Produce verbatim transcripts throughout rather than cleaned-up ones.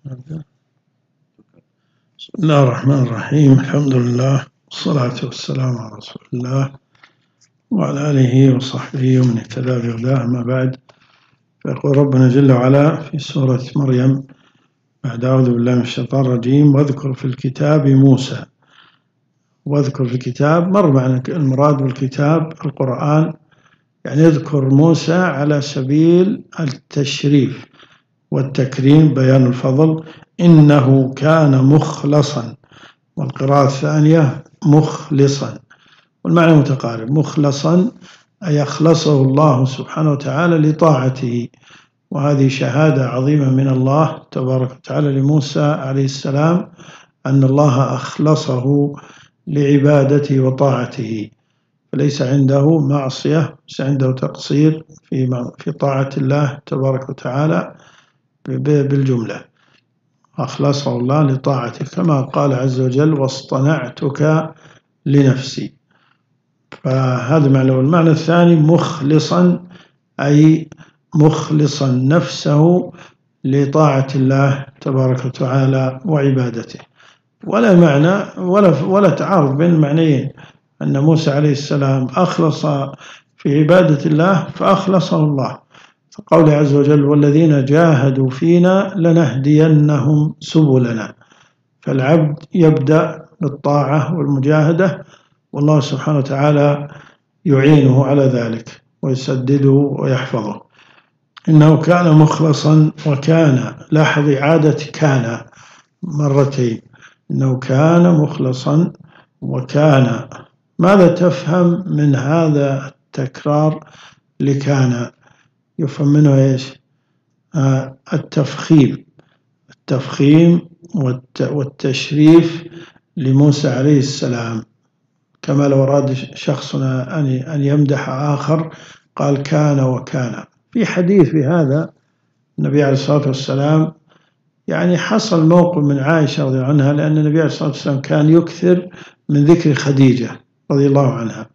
بسم الله الرحمن الرحيم. الحمد لله والصلاة والسلام على رسول الله وعلى آله وصحبه ومن اهتدى بهداه. أما بعد، فيقول ربنا جل وعلا في سورة مريم بعد أعوذ بالله من الشيطان الرجيم: واذكر في الكتاب موسى. واذكر في الكتاب مر معنا المراد بالكتاب القرآن، يعني يذكر موسى على سبيل التشريف والتكريم، بيان الفضل. إنه كان مخلصا، والقراءة الثانية مخلصا، والمعنى متقارب. مخلصا أي أخلصه الله سبحانه وتعالى لطاعته، وهذه شهادة عظيمة من الله تبارك وتعالى لموسى عليه السلام أن الله أخلصه لعبادته وطاعته، فليس عنده معصية، ليس عنده تقصير في في طاعة الله تبارك وتعالى بالجملة. أخلصه الله لطاعته كما قال عز وجل: واصطنعتك لنفسي. فهذا معنى. والمعنى الثاني مخلصا أي مخلصا نفسه لطاعة الله تبارك وتعالى وعبادته. ولا معنى ولا ولا تعارض بين المعنيين، أن موسى عليه السلام أخلص في عبادة الله فأخلصه الله، فقوله عز وجل: والذين جاهدوا فينا لنهدينهم سبلنا. فالعبد يبدأ بالطاعة والمجاهدة، والله سبحانه وتعالى يعينه على ذلك ويسدده ويحفظه. إنه كان مخلصا وكان، لاحظ إعادة كان مرتين، إنه كان مخلصا وكان. ماذا تفهم من هذا التكرار لكان؟ يفهم منه إيش؟ آه التفخيم التفخيم والتشريف لموسى عليه السلام، كما لو أراد شخصنا أن يمدح آخر قال كان وكان. في حديث في هذا النبي عليه الصلاة والسلام، يعني حصل موقف من عائشة رضي الله عنها، لأن النبي عليه الصلاة والسلام كان يكثر من ذكر خديجة رضي الله عنها،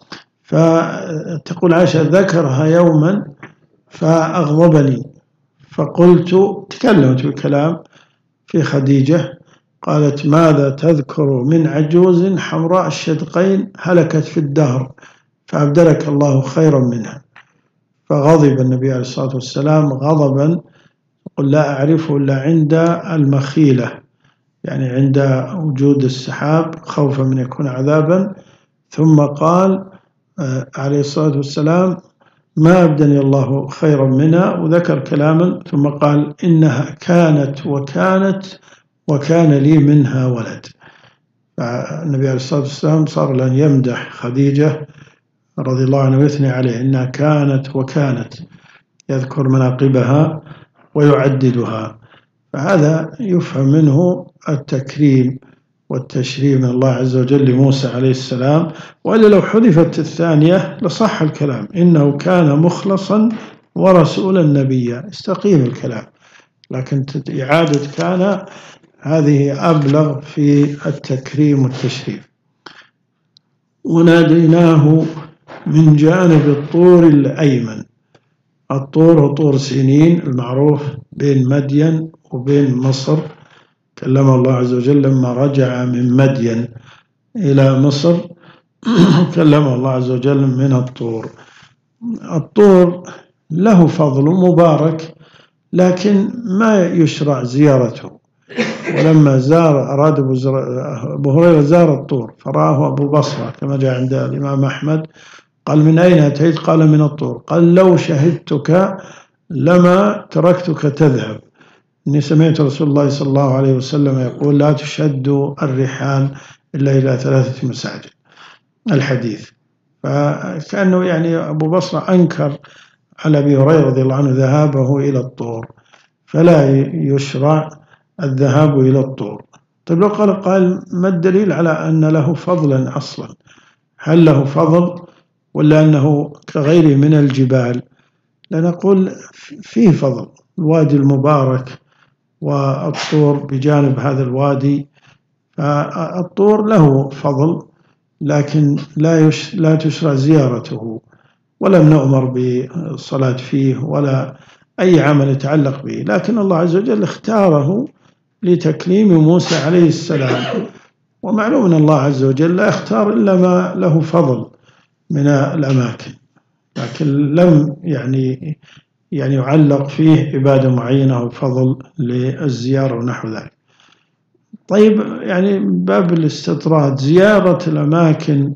فتقول عائشة: ذكرها يوما فأغضبني، فقلت، تكلمت بكلام في خديجة، قالت: ماذا تذكر من عجوز حمراء الشدقين هلكت في الدهر فأبدلك الله خيرا منها. فغضب النبي عليه الصلاة والسلام غضبا، قل لا أعرفه إلا عند المخيلة، يعني عند وجود السحاب خوفا من يكون عذابا. ثم قال عليه الصلاة والسلام: ما أبدني الله خيرا منها، وذكر كلاما، ثم قال: إنها كانت وكانت وكان لي منها ولد. فالنبي عليه الصلاة والسلام صار لن يمدح خديجة رضي الله عنها ويثني عليه، إنها كانت وكانت، يذكر مناقبها ويعددها. فهذا يفهم منه التكريم والتشريف من الله عز وجل لموسى عليه السلام. وإلا لو حذفت الثانية لصح الكلام: إنه كان مخلصا ورسولا نبيا، استقيم الكلام. لكن إعادة كان هذه أبلغ في التكريم والتشريف. وناديناه من جانب الطور الأيمن. الطور هو طور سينين المعروف بين مدين وبين مصر. كلم الله عز وجل لما رجع من مدين إلى مصر، كلم الله عز وجل من الطور. الطور له فضل مبارك، لكن ما يشرع زيارته. ولما زار أراد أبو هريرة زار الطور فرآه أبو بصرة كما جاء عند الإمام أحمد، قال: من أين أتيت؟ قال: من الطور. قال: لو شهدتك لما تركتك تذهب، إني سمعت رسول الله صلى الله عليه وسلم يقول: لا تشد الرحال إلا إلى ثلاثة مساجد. الحديث. فكأنه يعني أبو بصرة أنكر على أبي هريرة رضي الله عنه ذهابه إلى الطور، فلا يشرع الذهاب إلى الطور. طيب لو قال قال ما الدليل على أن له فضلا أصلا؟ هل له فضل ولا أنه كغيره من الجبال؟ لنقول فيه فضل. الوادي المبارك والطور بجانب هذا الوادي، فالطور له فضل، لكن لا لا تشرع زيارته، ولم نؤمر بالصلاة فيه ولا أي عمل يتعلق به. لكن الله عز وجل اختاره لتكليم موسى عليه السلام. ومعلوم أن الله عز وجل لا يختار إلا ما له فضل من الأماكن، لكن لم يعني يعني يعلق فيه عبادة معينة أو فضل للزيارة ونحو ذلك. طيب، يعني باب الاستطراد، زيارة الأماكن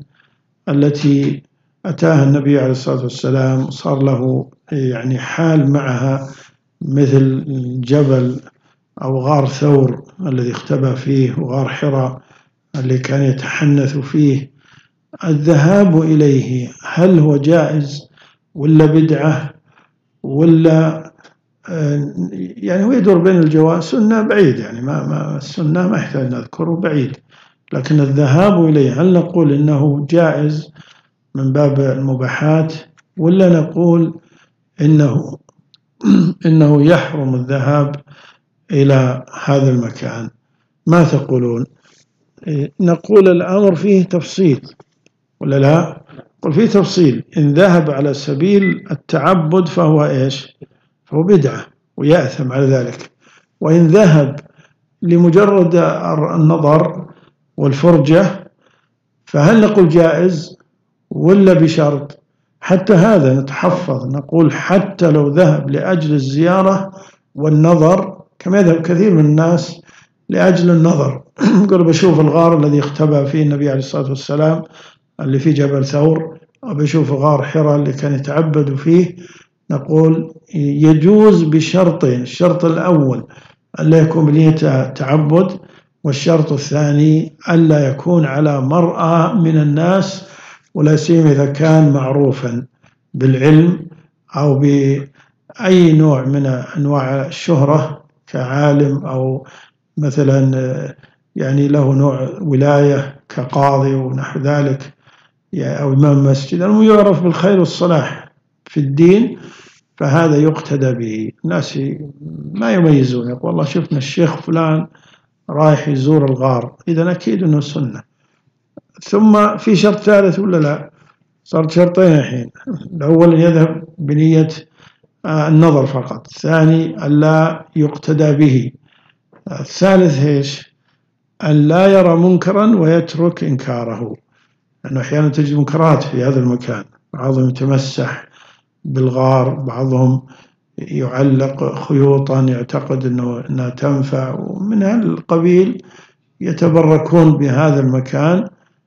التي أتاها النبي عليه الصلاة والسلام صار له يعني حال معها، مثل جبل أو غار ثور الذي اختبأ فيه، وغار حراء اللي كان يتحنث فيه. الذهاب إليه هل هو جائز ولا بدعة ولا يعني هو يدور بين الجواز؟ سنة بعيد، يعني ما ما السنة ما يحتاج نذكره، بعيد. لكن الذهاب إليه هل نقول إنه جائز من باب المباحات، ولا نقول إنه إنه يحرم الذهاب إلى هذا المكان؟ ما تقولون؟ نقول الأمر فيه تفصيل ولا لا؟ قل فيه تفصيل. إن ذهب على سبيل التعبد فهو إيش؟ فهو بدعة ويأثم على ذلك. وإن ذهب لمجرد النظر والفرجة فهل نقول جائز ولا بشرط؟ حتى هذا نتحفظ، نقول حتى لو ذهب لأجل الزيارة والنظر، كما يذهب كثير من الناس لأجل النظر يقول بشوف الغار الذي اختبأ فيه النبي عليه الصلاة والسلام اللي في جبل ثور، أو بشوف غار حراء اللي كان يتعبد فيه. نقول يجوز بشرطين: الشرط الأول ألا يكون بنية تعبد، والشرط الثاني ألا يكون على مرأى من الناس، ولا سيما إذا كان معروفا بالعلم أو بأي نوع من أنواع الشهرة كعالم، أو مثلا يعني له نوع ولاية كقاضي ونحو ذلك، أو إمام مسجد، المهم يعرف بالخير والصلاح في الدين، فهذا يقتدى به. الناس ما يميزون، يقول والله شفنا الشيخ فلان رايح يزور الغار، إذا أكيد أنه سنة. ثم في شرط ثالث ولا لا؟ صارت شرطين الحين: الأول يذهب بنية النظر فقط، الثاني ألا يقتدى به، الثالث إيش؟ أن لا يرى منكرا ويترك إنكاره، لأنه أحيانا تجد منكرات في هذا المكان، بعضهم يتمسح بالغار، بعضهم يعلق خيوطا يعتقد أنه أنها تنفع، ومن هذا القبيل يتبركون بهذا المكان،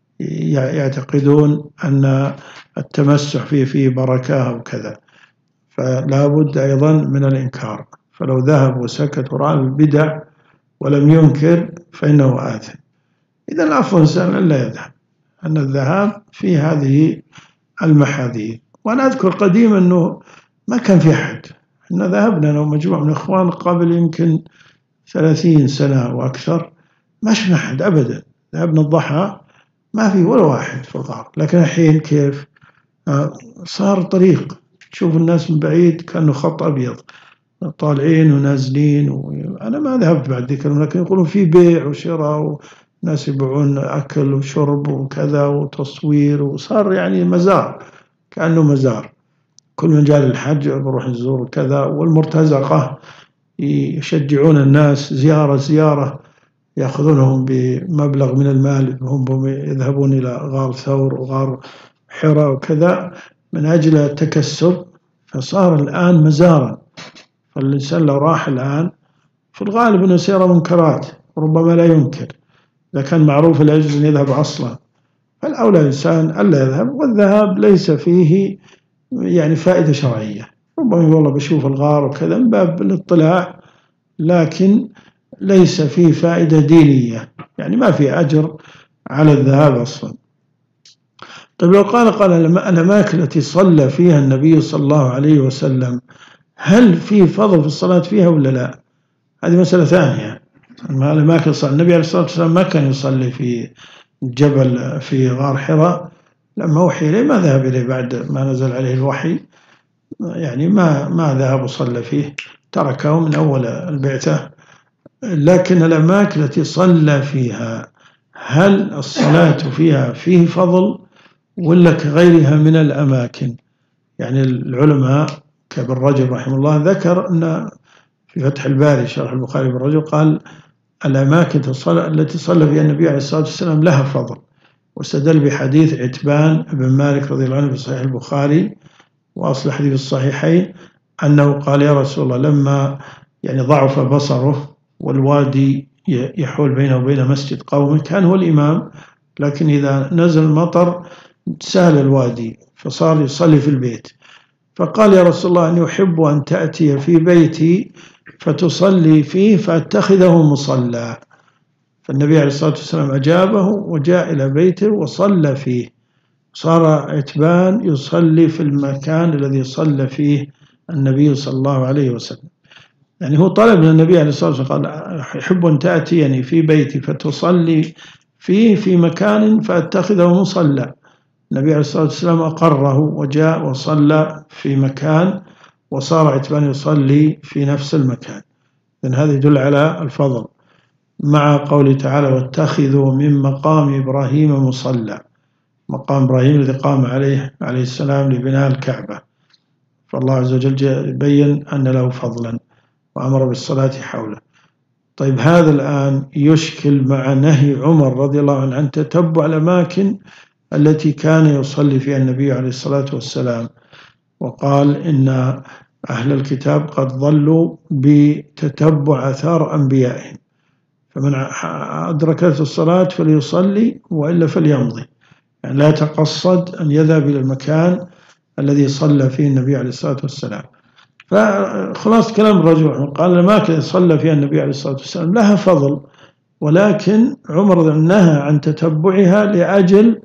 يعتقدون أن التمسح فيه فيه بركة أو كذا، فلا بد أيضا من الإنكار. فلو ذهب وسكت وراء البدع ولم ينكر فإنه آثم. إذا العفو إنسان ألا يذهب، أن الذهاب في هذه المحاذير. وأنا أذكر قديما أنه ما كان في أحد، إحنا ذهبنا أنا ومجموعة من الإخوان قبل يمكن ثلاثين سنة وأكثر، ما شفنا أحد أبدا. ذهبنا الضحى ما في ولا واحد في الغار. لكن الحين كيف صار طريق، تشوف الناس من بعيد كأنه خط أبيض، طالعين ونازلين. وأنا ما ذهبت بعد ذيك، لكن يقولون في بيع وشراء، وناس يبيعون أكل وشرب وكذا وتصوير، وصار يعني مزار، كأنه مزار. كل من جاء للحج بروح يزور كذا. والمرتزقة يشجعون الناس زيارة زيارة، يأخذونهم بمبلغ من المال، هم يذهبون إلى غار ثور وغار حراء وكذا من أجل التكسب، فصار الآن مزارا. فالإنسان لو راح الآن في الغالب أنه سيرى منكرات، ربما لا ينكر إذا كان معروف لا يجوز أن يذهب أصلا. فالأولى الإنسان ألا يذهب، والذهاب ليس فيه يعني فائدة شرعية. ربما والله بشوف الغار وكذا من باب الاطلاع، لكن ليس فيه فائدة دينية، يعني ما في أجر على الذهاب أصلا. طيب لو قال قال الأماكن التي صلى فيها النبي صلى الله عليه وسلم هل في فضل في الصلاة فيها ولا لا؟ هذه مسألة ثانية. الأماكن صلى النبي عليه الصلاة والسلام ما كان يصلي في جبل في غار حراء، لما أوحي إليه ما ذهب إليه بعد ما نزل عليه الوحي، يعني ما ما ذهب وصلى فيه، تركه من أول البعثة. لكن الأماكن التي صلى فيها هل الصلاة فيها فيه فضل ولا كغيرها من الأماكن؟ يعني العلماء كابن رجب رحمه الله ذكر أن في فتح الباري شرح البخاري بن رجب قال الأماكن التي صلى فيها النبي عليه الصلاة والسلام لها فضل، واستدل بحديث عتبان بن مالك رضي الله عنه في صحيح البخاري وأصل حديث الصحيحين أنه قال يا رسول الله لما يعني ضعف بصره والوادي يحول بينه وبين مسجد قومه، كان هو الإمام لكن إذا نزل المطر سال الوادي فصار يصلي في البيت، فقال يا رسول الله أني أحب أن تأتي في بيتي فتصلي فيه فأتخذه مصلى. فالنبي عليه الصلاة والسلام أجابه وجاء إلى بيته وصلى فيه، صار عتبان يصلي في المكان الذي صلى فيه النبي صلى الله عليه وسلم. يعني هو طلب من النبي عليه الصلاة والسلام قال أحب أن تأتي يعني في بيتي فتصلي فيه في مكان فأتخذه مصلى. النبي عليه الصلاة والسلام أقره وجاء وصلى في مكان وصار عتبان يصلي في نفس المكان. لأن هذا يدل على الفضل، مع قوله تعالى واتخذوا من مقام إبراهيم مصلى، مقام إبراهيم الذي قام عليه عليه السلام لبناء الكعبة، فالله عز وجل يبين أن له فضلا وأمر بالصلاة حوله. طيب هذا الآن يشكل مع نهي عمر رضي الله عنه عن تتبع الأماكن التي كان يصلي فيها النبي عليه الصلاة والسلام، وقال إن أهل الكتاب قد ضلوا بتتبع آثار أنبيائهم، فمن أدركت الصلاة فليصلي وإلا فليمضي، يعني لا يتقصد أن يذهب إلى المكان الذي صلى فيه النبي عليه الصلاة والسلام. فخلاص كلام الرجل قال الأماكن صلى فيها النبي عليه الصلاة والسلام لها فضل، ولكن عمر نهى عن تتبعها لأجل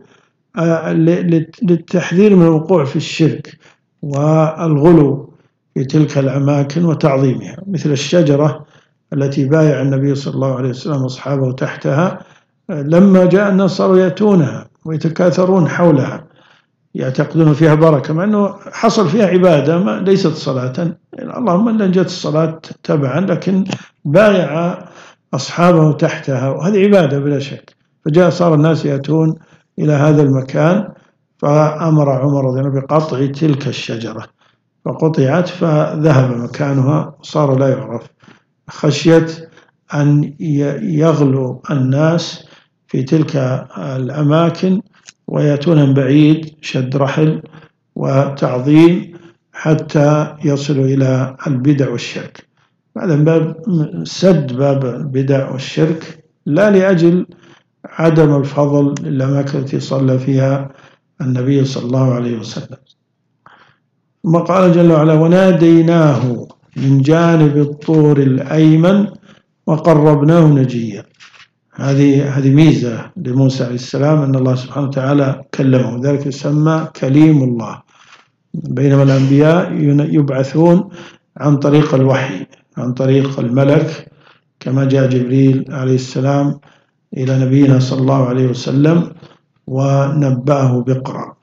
للتحذير من الوقوع في الشرك والغلو في تلك الأماكن وتعظيمها، مثل الشجرة التي بايع النبي صلى الله عليه وسلم أصحابه تحتها، لما جاء الناس صاروا يأتونها ويتكاثرون حولها يعتقدون فيها بركة، مع أنه حصل فيها عبادة ما ليست صلاة، اللهم إلا جت الصلاة تبعا، لكن بايع أصحابه تحتها وهذه عبادة بلا شك. فجاء صار الناس يأتون إلى هذا المكان، فأمر عمر رضي الله عنه بقطع تلك الشجرة، فقطعت فذهب مكانها وصار لا يعرف، خشية أن يغلو الناس في تلك الأماكن ويأتون من بعيد شد رحل وتعظيم حتى يصلوا إلى البدع والشرك. هذا باب سد باب البدع والشرك، لا لأجل عدم الفضل للأماكن التي صلى فيها النبي صلى الله عليه وسلم. ثم قال جل وعلا وناديناه من جانب الطور الأيمن وقربناه نجيا. هذه هذه ميزة لموسى عليه السلام أن الله سبحانه وتعالى كلمه، ذلك يسمى كليم الله، بينما الأنبياء يبعثون عن طريق الوحي، عن طريق الملك، كما جاء جبريل عليه السلام إلى نبينا صلى الله عليه وسلم ونبأه بقرأ،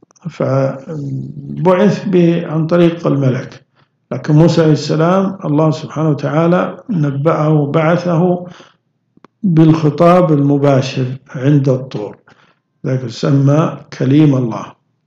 فبعث عن طريق الملك. لكن موسى عليه السلام الله سبحانه وتعالى نبأه وبعثه بالخطاب المباشر عند الطور، ذلك يسمى كليم الله.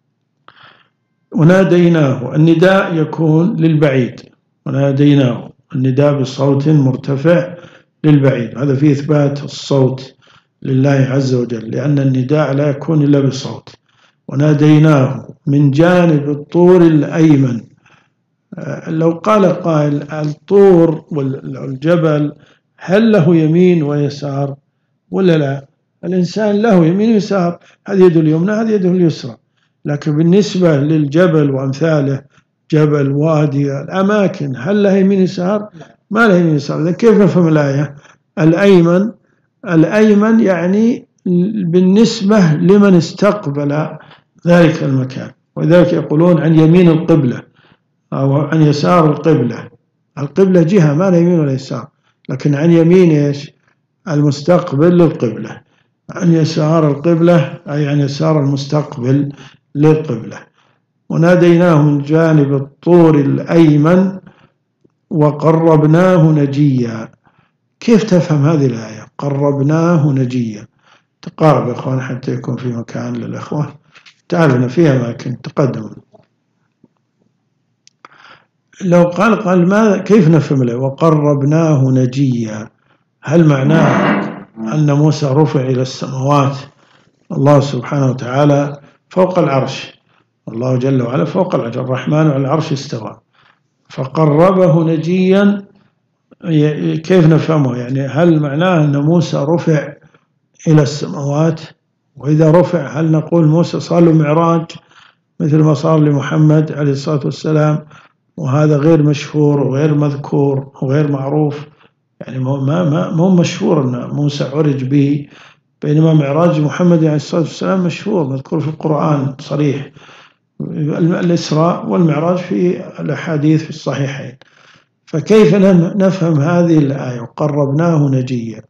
وناديناه، النداء يكون للبعيد، وناديناه النداء بصوت مرتفع للبعيد، هذا فيه إثبات الصوت لله عز وجل، لأن النداء لا يكون إلا بصوت. وناديناه من جانب الطور الأيمن. لو قال قائل الطور والجبل هل له يمين ويسار ولا لا؟ الإنسان له يمين ويسار، هذه يده اليمنى هذه يده اليسرى، لكن بالنسبة للجبل وأمثاله جبل وادي الأماكن هل لها يمين ويسار؟ ما لها يمين ويسار. إذا كيف نفهم الآية؟ الأيمن الأيمن يعني بالنسبة لمن استقبل ذلك المكان، ولذلك يقولون عن يمين القبلة أو عن يسار القبلة. القبلة جهة ما لها يمين ولا يسار، لكن عن يمين إيش؟ المستقبل للقبلة، عن يسار القبلة أي عن يسار المستقبل للقبلة. وناديناه من جانب الطور الأيمن وقربناه نجيا. كيف تفهم هذه الآية؟ قربناه نجيا، تقارب يا إخوان حتى يكون في مكان للإخوة، تعالوا فيها أماكن تقدم. لو قال قال ماذا كيف نفهم له وقربناه نجيا؟ هل معناه أن موسى رفع إلى السماوات؟ الله سبحانه وتعالى فوق العرش، الله جل وعلا فوق العرش، الرحمن على العرش استوى، فقربه نجيا. كيف نفهمه؟ يعني هل معناه أن موسى رفع إلى السماوات؟ وإذا رفع هل نقول موسى صار له معراج مثل ما صار لمحمد عليه الصلاة والسلام؟ وهذا غير مشهور وغير مذكور وغير معروف، يعني ما ما مو مشهور أن موسى عرج به، بينما معراج محمد عليه الصلاة والسلام مشهور مذكور في القرآن صريح. الإسراء والمعراج في الأحاديث في الصحيحين. فكيف نفهم هذه الآية وقربناه نجيا؟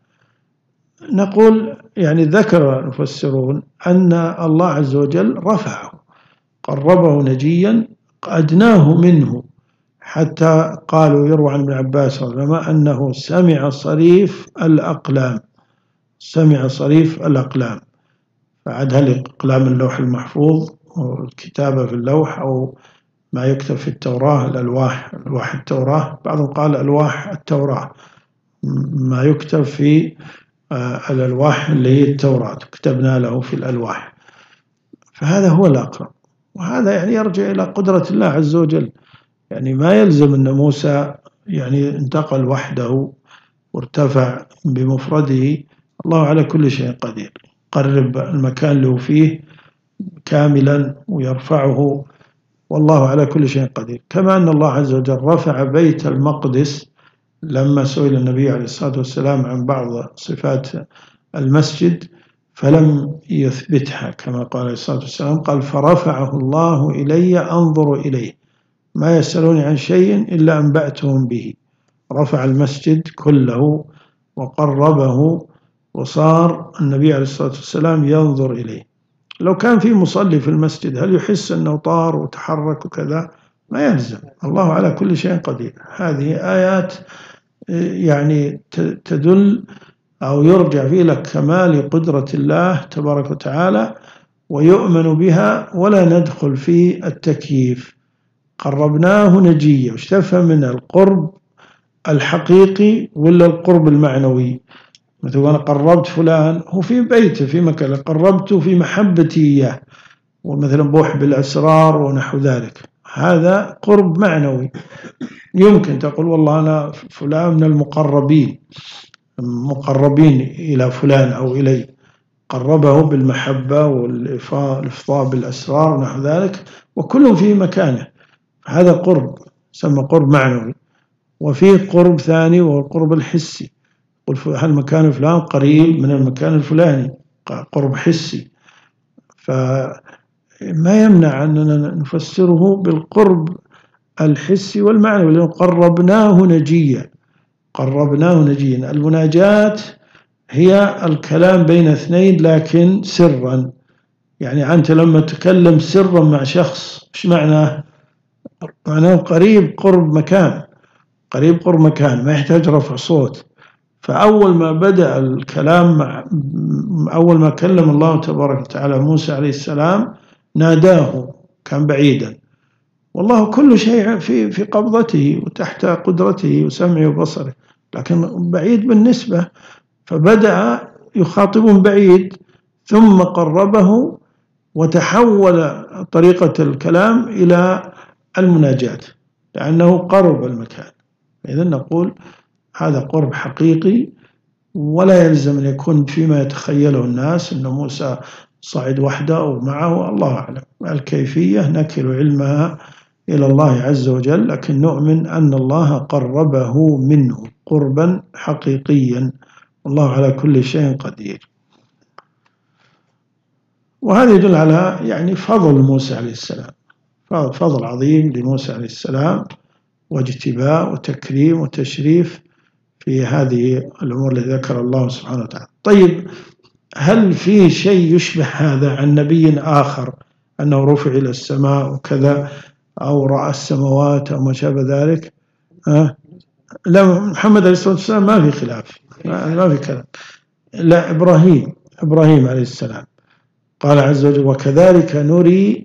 نقول يعني ذكر المفسرون أن الله عز وجل رفعه، قربه نجيا، أدناه منه، حتى قالوا يروى عن ابن عباس رضي الله عنه أنه سمع صريف الأقلام، سمع صريف الأقلام. فعد هل أقلام اللوح المحفوظ والكتابة في اللوح أو ما يكتب في التوراة، الألواح، ألواح التوراة، بعضهم قال ألواح التوراة، ما يكتب في الألواح اللي هي التوراة، كتبنا له في الألواح. فهذا هو الأقرب، وهذا يعني يرجع إلى قدرة الله عز وجل. يعني ما يلزم أن موسى يعني انتقل وحده وارتفع بمفرده، الله على كل شيء قدير، قرب المكان اللي هو فيه كاملا ويرفعه، والله على كل شيء قدير. كما أن الله عز وجل رفع بيت المقدس لما سئل النبي عليه الصلاة والسلام عن بعض صفات المسجد فلم يثبتها، كما قال عليه الصلاة والسلام، قال فرفعه الله إلي أنظر إليه، ما يسألوني عن شيء إلا أنبأتهم به. رفع المسجد كله وقربه، وصار النبي عليه الصلاة والسلام ينظر إليه. لو كان في مصلي في المسجد هل يحس أنه طار وتحرك وكذا؟ ما يلزم، الله على كل شيء قدير. هذه آيات يعني تدل أو يرجع فيه إلى كمال قدرة الله تبارك وتعالى، ويؤمن بها ولا ندخل في التكييف. قربناه نجيا، وش تفهم من القرب الحقيقي ولا القرب المعنوي؟ مثلا أنا قربت فلان هو في بيته في مكان، قربته في محبتي إياه، ومثلا بوح بالأسرار ونحو ذلك، هذا قرب معنوي. يمكن تقول والله أنا فلان من المقربين، مقربين إلى فلان أو إلي، قربه بالمحبة والإفضاء بالأسرار ونحو ذلك، وكلهم في مكانه، هذا قرب يسمى قرب معنوي. وفيه قرب ثاني وهو القرب الحسي، قل هل مكان فلان قريب من المكان الفلاني، قرب حسي. فما يمنع أننا نفسره بالقرب الحسي والمعنوي، لأنه قربناه نجيا، قربناه نجيا. المناجاة هي الكلام بين اثنين لكن سرا، يعني أنت لما تكلم سرا مع شخص إيش معناه؟ معناه قريب قرب مكان، قريب قرب مكان، ما يحتاج رفع صوت. فأول ما بدأ الكلام مع أول ما كلم الله تبارك وتعالى موسى عليه السلام ناداه، كان بعيدا، والله كل شيء في في قبضته وتحت قدرته وسمعه وبصره، لكن بعيد بالنسبة. فبدأ يخاطبهم بعيد، ثم قربه وتحول طريقة الكلام إلى المناجاة، لأنه قرب المكان. إذن نقول هذا قرب حقيقي، ولا يلزم أن يكون فيما يتخيله الناس أن موسى صعد وحده أو معه، الله أعلم. الكيفية نكل علمها إلى الله عز وجل، لكن نؤمن أن الله قربه منه قربا حقيقيا، والله على كل شيء قدير. وهذا يدل على يعني فضل موسى عليه السلام، فضل عظيم لموسى عليه السلام، واجتباء وتكريم وتشريف في هذه الأمور التي ذكر الله سبحانه وتعالى. طيب، هل في شيء يشبه هذا عن نبي آخر أنه رفع إلى السماء وكذا، أو رأى السماوات أو ما شابه ذلك؟ أه؟ لا، محمد عليه الصلاة والسلام ما في خلاف، ما في كلام. لا، إبراهيم إبراهيم عليه السلام قال عز وجل وكذلك نري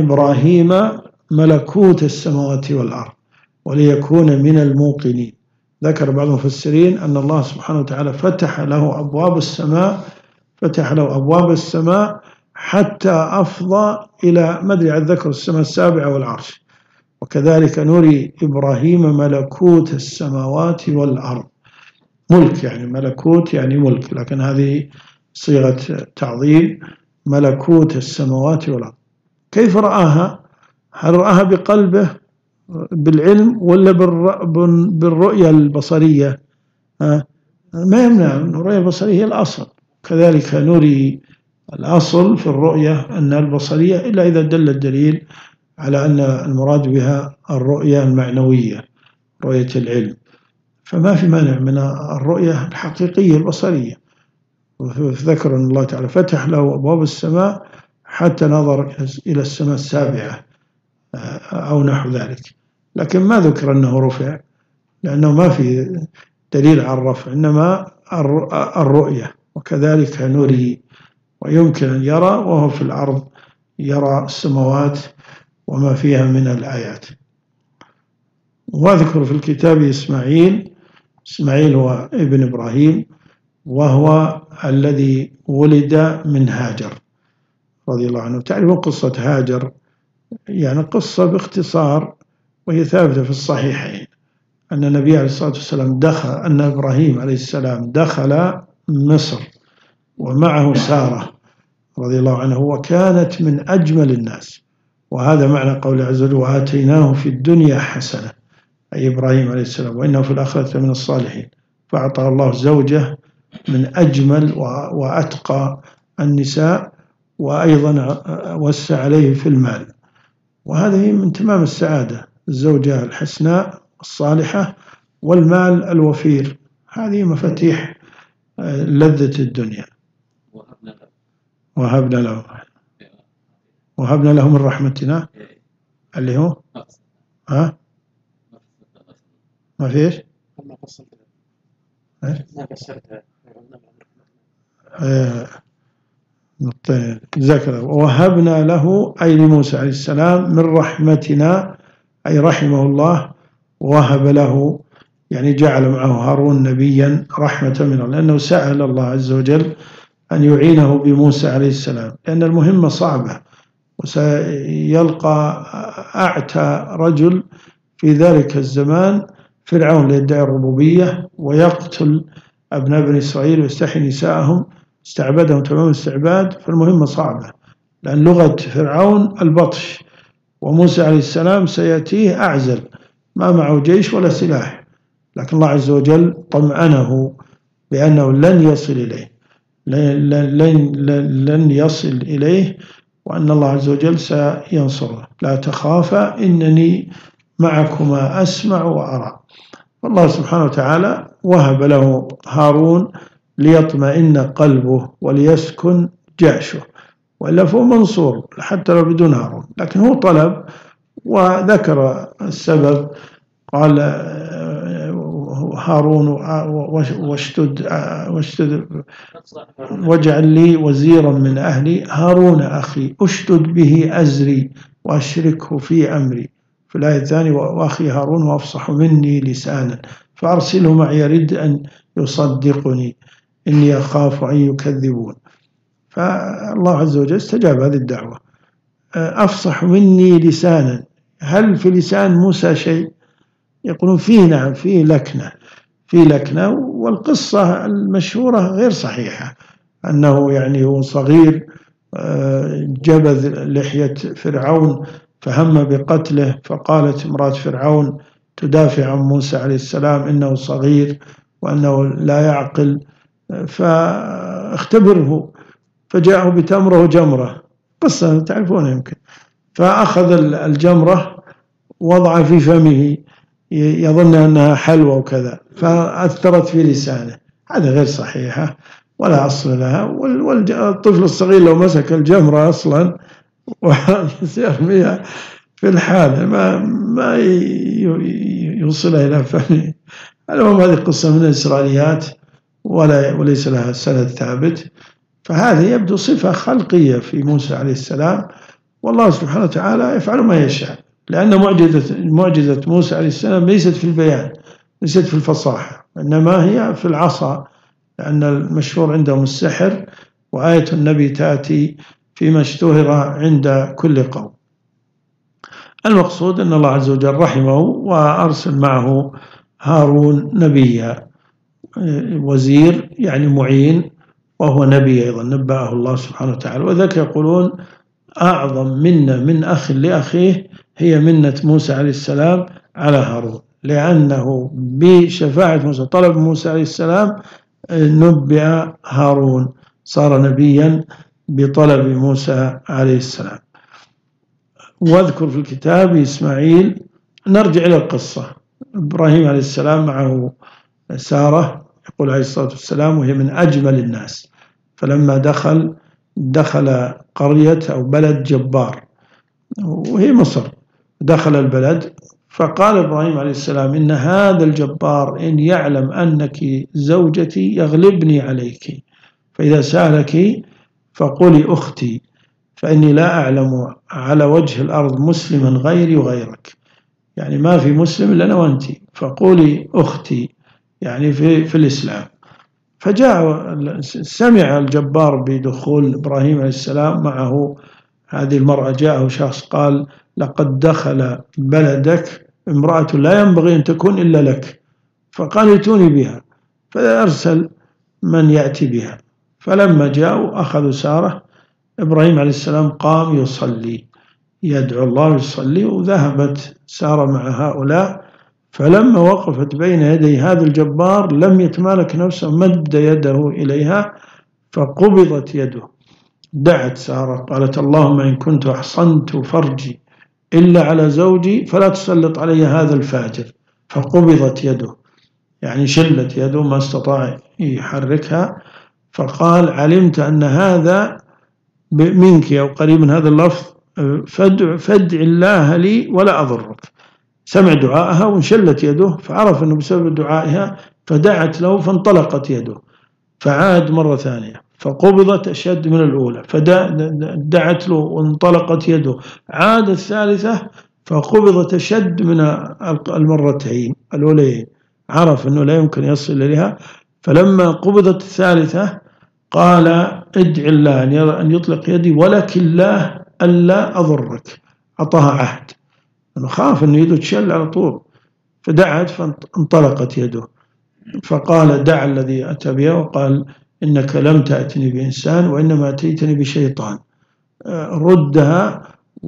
إبراهيم ملكوت السماوات والأرض وليكون من الموقنين. ذكر بعض المفسرين أن الله سبحانه وتعالى فتح له أبواب السماء فتح له أبواب السماء حتى أفضى إلى ما أدري عن ذكر السماء السابعة والعرش. وكذلك نري إبراهيم ملكوت السماوات والأرض، ملك يعني ملكوت يعني ملك، لكن هذه صيغة تعظيم، ملكوت السماوات والأرض. كيف رآها؟ هل رآها بقلبه بالعلم ولا بالرؤية البصرية؟ ما يمنع، الرؤية البصرية هي الأصل. كذلك نري الأصل في الرؤية أن البصرية إلا إذا دل الدليل على أن المراد بها الرؤية المعنوية، رؤية العلم، فما في مانع من الرؤية الحقيقية البصرية. ذكر أن الله تعالى فتح له أبواب السماء حتى نظر إلى السماء السابعة أو نحو ذلك، لكن ما ذكر أنه رفع لأنه ما في دليل على الرفع، إنما الرؤية. وكذلك نري، ويمكن أن يرى وهو في الأرض، يرى السماوات وما فيها من الآيات. واذكر في الكتاب إسماعيل، إسماعيل هو ابن إبراهيم، وهو الذي ولد من هاجر رضي الله عنه. تعرفون قصة هاجر؟ يعني قصة باختصار، وهي ثابتة في الصحيحين، أن النبي عليه الصلاة والسلام دخل أن إبراهيم عليه السلام دخل مصر ومعه سارة رضي الله عنه، وكانت من أجمل الناس. وهذا معنى قول عز وجل وآتيناه في الدنيا حسنة، أي إبراهيم عليه السلام، وإنه في الآخرة من الصالحين. فأعطى الله زوجة من أجمل وأتقى النساء، وأيضا وسع عليه في المال، وهذه من تمام السعادة، الزوجة الحسناء الصالحة والمال الوفير، هذه مفاتيح لذة الدنيا. وهبنا له وهبنا له من رحمتنا اللي هو ها ما فيش ما فسرتها ذكر وهبنا له أي لموسى عليه السلام من رحمتنا، أي رحمه الله، وهب له يعني جعل معه هارون نبيا رحمة منه، لأنه سأل الله عز وجل أن يعينه بموسى عليه السلام، لأن المهمة صعبة، وسيلقى أعتى رجل في ذلك الزمان فرعون ليدعي الربوبية ويقتل أبناء بني إسرائيل ويستحيي نساءهم، استعبدهم تمام الاستعباد. فالمهمة صعبة، لأن لغة فرعون البطش، وموسى عليه السلام سيأتيه أعزل ما معه جيش ولا سلاح، لكن الله عز وجل طمأنه بأنه لن يصل إليه لن, لن, لن يصل إليه وأن الله عز وجل سينصره. لا تخافا إنني معكما أسمع وأرى. والله سبحانه وتعالى وهب له هارون ليطمئن قلبه وليسكن جأشه، وإلا فهو منصور حتى لو بدون هارون، لكن هو طلب وذكر السبب، قال هارون واشتد واشتد واجعل لي وزيرا من أهلي هارون أخي أشتد به أزري وأشركه في أمري. في الآية الثانية وأخي هارون وأفصح مني لسانا فأرسله معي يرد أن يصدقني إني أخاف أن يكذبون. فالله عز وجل استجاب هذه الدعوة. أفصح مني لسانا، هل في لسان موسى شيء؟ يقولون فيه نعم، فيه لكنة فيه لكنة والقصة المشهورة غير صحيحة، أنه يعني هو صغير جبذ لحية فرعون فهم بقتله، فقالت امرأة فرعون تدافع عن موسى عليه السلام إنه صغير وأنه لا يعقل، فاختبره، فجاءه بتمره وجمرة، قصة تعرفونها يمكن، فأخذ الجمرة وضع في فمه يظن أنها حلوى وكذا، فأثرت في لسانه. هذا غير صحيحة ولا أصل لها، والطفل الصغير لو مسك الجمرة أصلا ويرميها في الحال ما ما يوصلها إلى فمه. المهم هذه قصة من الإسرائيليات ولا وليس لها سند ثابت. فهذه يبدو صفة خلقية في موسى عليه السلام، والله سبحانه وتعالى يفعل ما يشاء، لأن معجزة معجزة موسى عليه السلام ليست في البيان ليست في الفصاحة، إنما هي في العصا، لأن المشهور عندهم السحر، وآية النبي تأتي فيما اشتهر عند كل قوم. المقصود أن الله عز وجل رحمه وأرسل معه هارون نبيا، وزير يعني معين، وهو نبي أيضا نبأه الله سبحانه وتعالى. وذلك يقولون أعظم منة من أخ لأخيه هي منة موسى عليه السلام على هارون، لأنه بشفاعة موسى طلب موسى عليه السلام نبئ هارون، صار نبيا بطلب موسى عليه السلام. واذكر في الكتاب إسماعيل. نرجع إلى القصة. إبراهيم عليه السلام معه سارة، يقول عليه الصلاة والسلام، وهي من أجمل الناس. فلما دخل دخل قرية أو بلد جبار، وهي مصر، دخل البلد، فقال إبراهيم عليه السلام: إن هذا الجبار إن يعلم أنك زوجتي يغلبني عليك، فإذا سألك فقولي أختي، فإني لا أعلم على وجه الأرض مسلما غيري وغيرك، يعني ما في مسلم إلا أنا وأنت، فقولي أختي يعني في, في الإسلام. فجاء سمع الجبار بدخول إبراهيم عليه السلام معه هذه المرأة، جاءه شخص قال: لقد دخل بلدك امرأة لا ينبغي أن تكون إلا لك، فقال: ائتوني بها. فأرسل من يأتي بها. فلما جاءوا أخذوا سارة. إبراهيم عليه السلام قام يصلي، يدعو الله ويصلي، وذهبت سارة مع هؤلاء. فلما وقفت بين يدي هذا الجبار لم يتمالك نفسه، مد يده إليها فقبضت يده. دعت سارة قالت: اللهم إن كنت أحصنت فرجي إلا على زوجي فلا تسلط علي هذا الفاجر. فقبضت يده، يعني شلت يده، ما استطاع يحركها. فقال: علمت أن هذا منك أو قريب من هذا اللفظ، فادع, فادع الله لي ولا أضرك. سمع دعائها وانشلت يده، فعرف أنه بسبب دعائها، فدعت له فانطلقت يده، فعاد مرة ثانية فقبضت أشد من الأولى، فدعت له وانطلقت يده، عاد الثالثة فقبضت أشد من المرتين الأولين، عرف أنه لا يمكن يصل إليها. فلما قبضت الثالثة قال: ادع الله أن يطلق يدي ولك الله ألا أضرك. أعطاها عهد، أنه خاف أنه يده تشل على طول، فدعت فانطلقت يده. فقال: دع الذي أتى بها، وقال: إنك لم تأتني بإنسان وإنما أتيتني بشيطان، ردها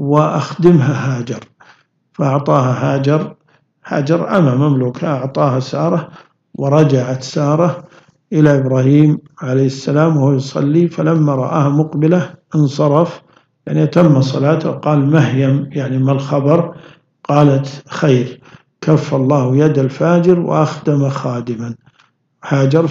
وأخدمها هاجر. فأعطاها هاجر، هاجر أما مملوكة، أعطاها سارة. ورجعت سارة إلى إبراهيم عليه السلام وهو يصلي، فلما رآها مقبلة انصرف، يعني تم صلاته، وقال: مهيم، يعني ما الخبر؟ قالت: خير، كف الله يد الفاجر وأخدم خادما هاجر.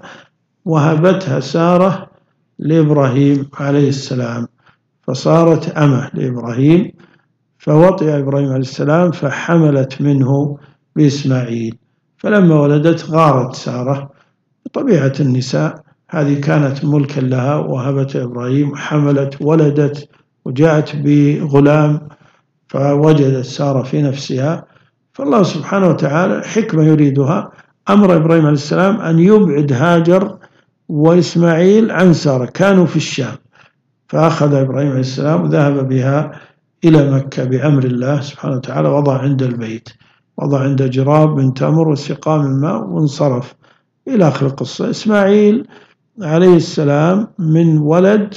فوهبتها سارة لإبراهيم عليه السلام، فصارت أمه لإبراهيم. فوطئ إبراهيم عليه السلام فحملت منه بإسماعيل. فلما ولدت غارت سارة، بطبيعة النساء، هذه كانت ملكا لها، وهبت إبراهيم، حملت، ولدت، وجاءت بغلام، فوجدت سارة في نفسها. فالله سبحانه وتعالى حكمة يريدها، أمر إبراهيم عليه السلام أن يبعد هاجر وإسماعيل عن سارة، كانوا في الشام. فأخذ إبراهيم عليه السلام وذهب بها إلى مكة بأمر الله سبحانه وتعالى، وضع عند البيت، وضع عند جراب من تمر وسقاء من ماء، وانصرف إلى آخر القصة. إسماعيل عليه السلام من ولد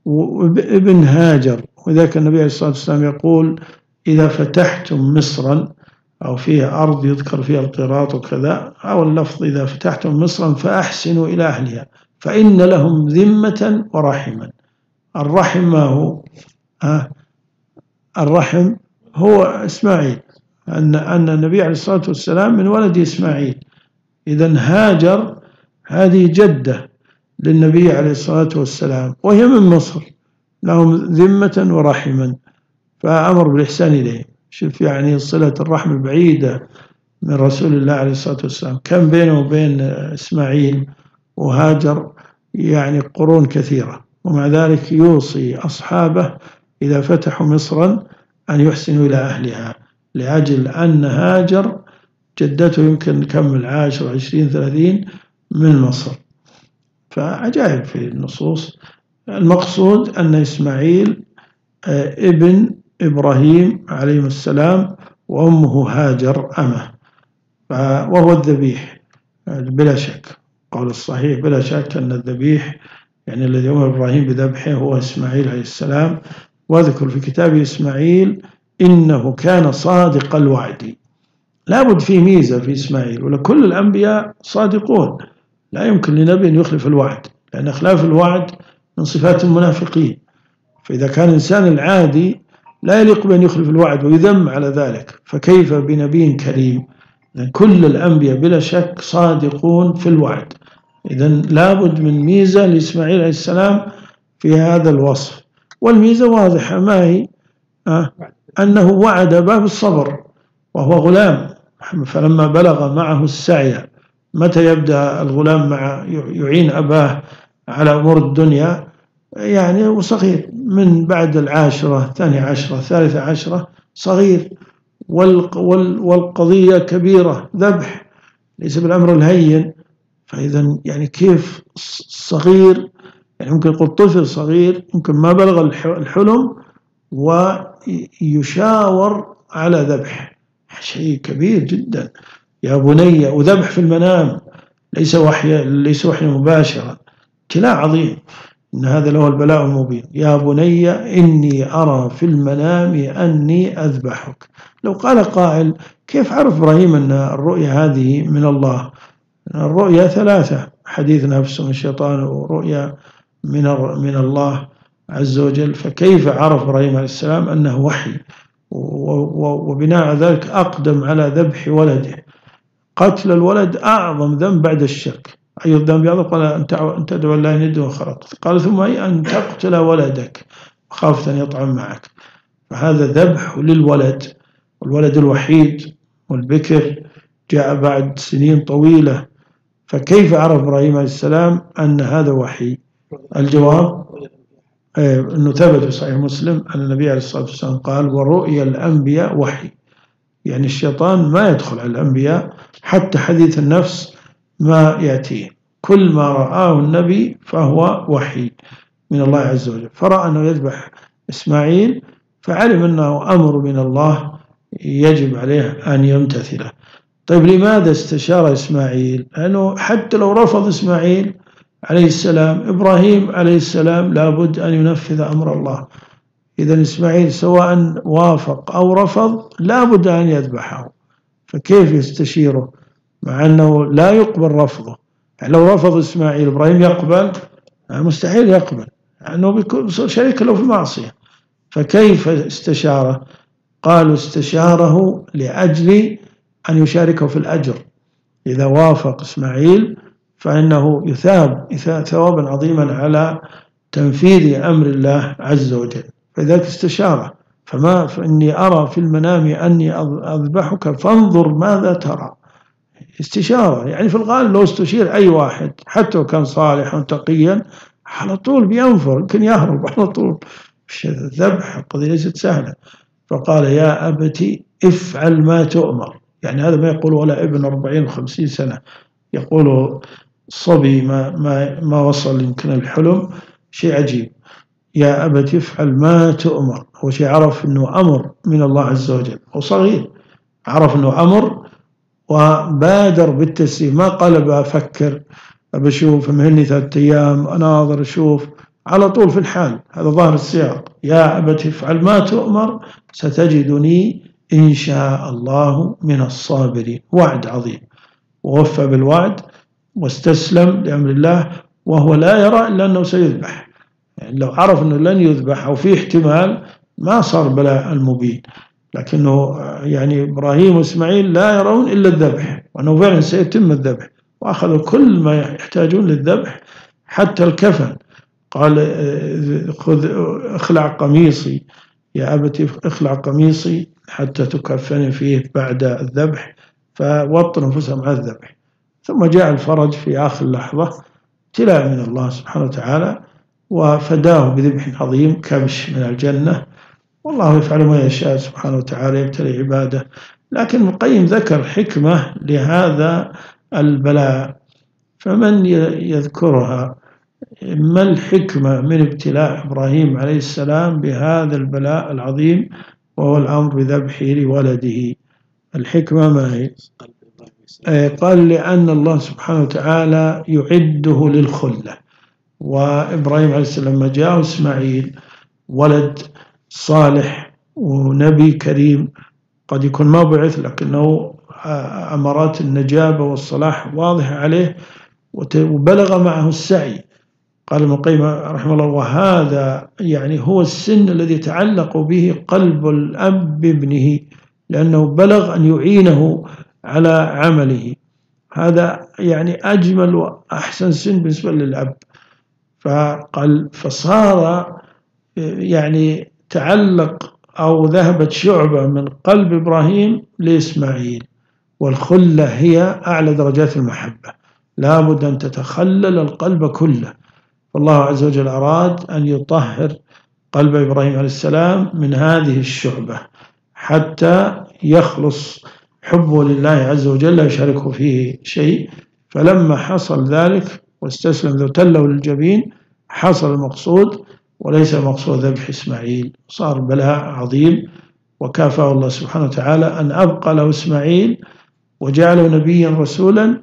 ابن هاجر، وذلك النبي عليه الصلاة والسلام يقول: إذا فتحتم مصرا، أو فيها أرض يذكر فيها القراط وكذا، أو اللفظ: إذا فتحتم مصرا فأحسنوا إلى أهلها فإن لهم ذمة ورحما. الرحم ما هو؟ آه الرحم هو إسماعيل، أن أن النبي عليه الصلاة والسلام من ولد إسماعيل. إذن هاجر هذه جدة للنبي عليه الصلاة والسلام، وهي من مصر، لهم ذمة ورحما، فأمر بالإحسان إليه. شوف يعني صلة الرحم البعيدة من رسول الله عليه الصلاة والسلام، كم بينه وبين إسماعيل وهاجر يعني قرون كثيرة، ومع ذلك يوصي أصحابه إذا فتحوا مصرا أن يحسنوا إلى أهلها، لأجل أن هاجر جدته يمكن نكمل عشر عشرين ثلاثين من مصر. فعجائب في النصوص. المقصود أن إسماعيل ابن إبراهيم عليه السلام وأمه هاجر أمه، وهو الذبيح بلا شك. قول الصحيح بلا شك أن الذبيح يعني الذي أمر إبراهيم بذبحه هو إسماعيل عليه السلام. واذكر في كتاب إسماعيل إنه كان صادق الوعد. لابد في ميزة في إسماعيل، ولكل الأنبياء صادقون، لا يمكن لنبي أن يخلف الوعد، لأن إخلاف الوعد من صفات المنافقين. فإذا كان الإنسان العادي لا يليق بأن يخلف الوعد ويذم على ذلك، فكيف بنبي كريم؟ لأن كل الأنبياء بلا شك صادقون في الوعد. إذن لابد من ميزة لإسماعيل عليه السلام في هذا الوصف. والميزة واضحة، ما هي؟ أه أنه وعد أباه بالصبر وهو غلام، فلما بلغ معه السعي. متى يبدأ الغلام مع يعين أباه على أمور الدنيا؟ يعني وصغير، من بعد العاشرة، الثانية عشرة، الثالثة عشرة، صغير. والقضية كبيرة، ذبح ليس بالأمر الهين. فإذا يعني كيف صغير، يعني ممكن يقول طفل صغير ممكن ما بلغ الحلم ويشاور على ذبح، شيء كبير جدا. يا بني، وذبح في المنام، ليس وحي ليس وحي مباشرا، ابتلاء عظيم. إن هذا له البلاء المبين. يا بني إني أرى في المنام أني أذبحك. لو قال قائل كيف عرف إبراهيم أن الرؤيا هذه من الله؟ الرؤيا ثلاثة: حديث نفس من الشيطان، ورؤيا من من الله عز وجل. فكيف عرف إبراهيم عليه السلام أنه وحي؟ وبناء ذلك أقدم على ذبح ولده. قتل الولد أعظم ذنب بعد الشرك. أي الذنب يعظم؟ قال أن تدعو الله ند وخرط. قال ثم أي أن تقتل ولدك خافت أن يطعم معك. فهذا ذبح للولد، والولد الوحيد والبكر جاء بعد سنين طويلة. فكيف عرف إبراهيم عليه السلام أن هذا وحي؟ الجواب أنه ثبت في صحيح مسلم أن النبي عليه الصلاة والسلام قال: ورؤيا الأنبياء وحي. يعني الشيطان ما يدخل على الأنبياء، حتى حديث النفس ما يأتيه. كل ما رآه النبي فهو وحي من الله عز وجل. فرأى أنه يذبح إسماعيل، فعلم أنه أمر من الله يجب عليه أن يمتثله. طيب لماذا استشار إسماعيل؟ لأنه حتى لو رفض إسماعيل عليه السلام، إبراهيم عليه السلام لابد أن ينفذ أمر الله. إذا إسماعيل سواء وافق أو رفض لابد أن يذبحه، فكيف يستشيره مع أنه لا يقبل رفضه؟ يعني لو رفض إسماعيل إبراهيم يقبل؟ مستحيل يقبل، لأنه بيكون شريك له في المعصية. فكيف استشاره؟ قالوا استشاره لأجل أن يشاركه في الأجر. إذا وافق إسماعيل فإنه يثاب ثوابا عظيما على تنفيذ أمر الله عز وجل، فذلك استشاره. فما فإني أرى في المنام أني أذبحك فانظر ماذا ترى. استشارة، يعني في الغالب لو استشير أي واحد حتى وكان صالحا تقيا على طول بينفر، يمكن يهرب على طول. الذبح قضية ليست سهلة. فقال: يا أبتي افعل ما تؤمر. يعني هذا ما يقول ولا ابن أربعين وخمسين سنة، يقول صبي ما, ما, ما وصل يمكن الحلم. شيء عجيب. يا أبتي افعل ما تؤمر. هو شيء عرف أنه أمر من الله عز وجل، هو صغير عرف أنه أمر وبادر بالتسليم، ما قال بأفكر بشوف مهني ثلاثة أيام أناظر أشوف، على طول في الحال. هذا ظاهر السياق. يا أبتي افعل ما تؤمر ستجدني إن شاء الله من الصابرين. وعد عظيم، ووفى بالوعد واستسلم لأمر الله، وهو لا يرى إلا أنه سيذبح. يعني لو عرف أنه لن يذبح أو في احتمال ما صار بلاء المبين. لكنه يعني إبراهيم وإسماعيل لا يرون إلا الذبح، وأنه فعلا سيتم الذبح، وأخذوا كل ما يحتاجون للذبح حتى الكفن. قال: خذ اخلع قميصي يا أبتي، اخلع قميصي حتى تكفني فيه بعد الذبح. فوطن أنفسهم على الذبح. ثم جاء الفرج في آخر لحظة، ابتلاء من الله سبحانه وتعالى، وفداه بذبح عظيم، كبش من الجنة. والله يفعل ما يشاء سبحانه وتعالى، يبتلي عباده لكن ابن القيم ذكر حكمة لهذا البلاء، فمن يذكرها؟ ما الحكمة من ابتلاء إبراهيم عليه السلام بهذا البلاء العظيم وهو الأمر بذبحه لولده؟ الحكمة ما هي؟ قال لأن الله سبحانه وتعالى يعده للخلة، وإبراهيم عليه السلام لما جاءه إسماعيل ولد صالح ونبي كريم، قد يكون ما بعث لكنه أمارات النجابة والصلاح واضحة عليه، وبلغ معه السعي. قال ابن القيم رحمه الله: وهذا يعني هو السن الذي يتعلق به قلب الأب بابنه، لأنه بلغ أن يعينه على عمله. هذا يعني أجمل وأحسن سن بالنسبة للأب. فقال فصار يعني تعلق أو ذهبت شعبة من قلب إبراهيم لإسماعيل، والخلة هي أعلى درجات المحبة، لا بد أن تتخلل القلب كله. فالله عز وجل أراد أن يطهر قلب إبراهيم عليه السلام من هذه الشعبة حتى يخلص حبه لله عز وجل لا يشاركه فيه شيء. فلما حصل ذلك واستسلم ذو تله للجبين حصل المقصود، وليس المقصود ذبح إسماعيل. صار بلاء عظيم، وكافأه الله سبحانه وتعالى أن أبقى له إسماعيل وجعله نبيا رسولا،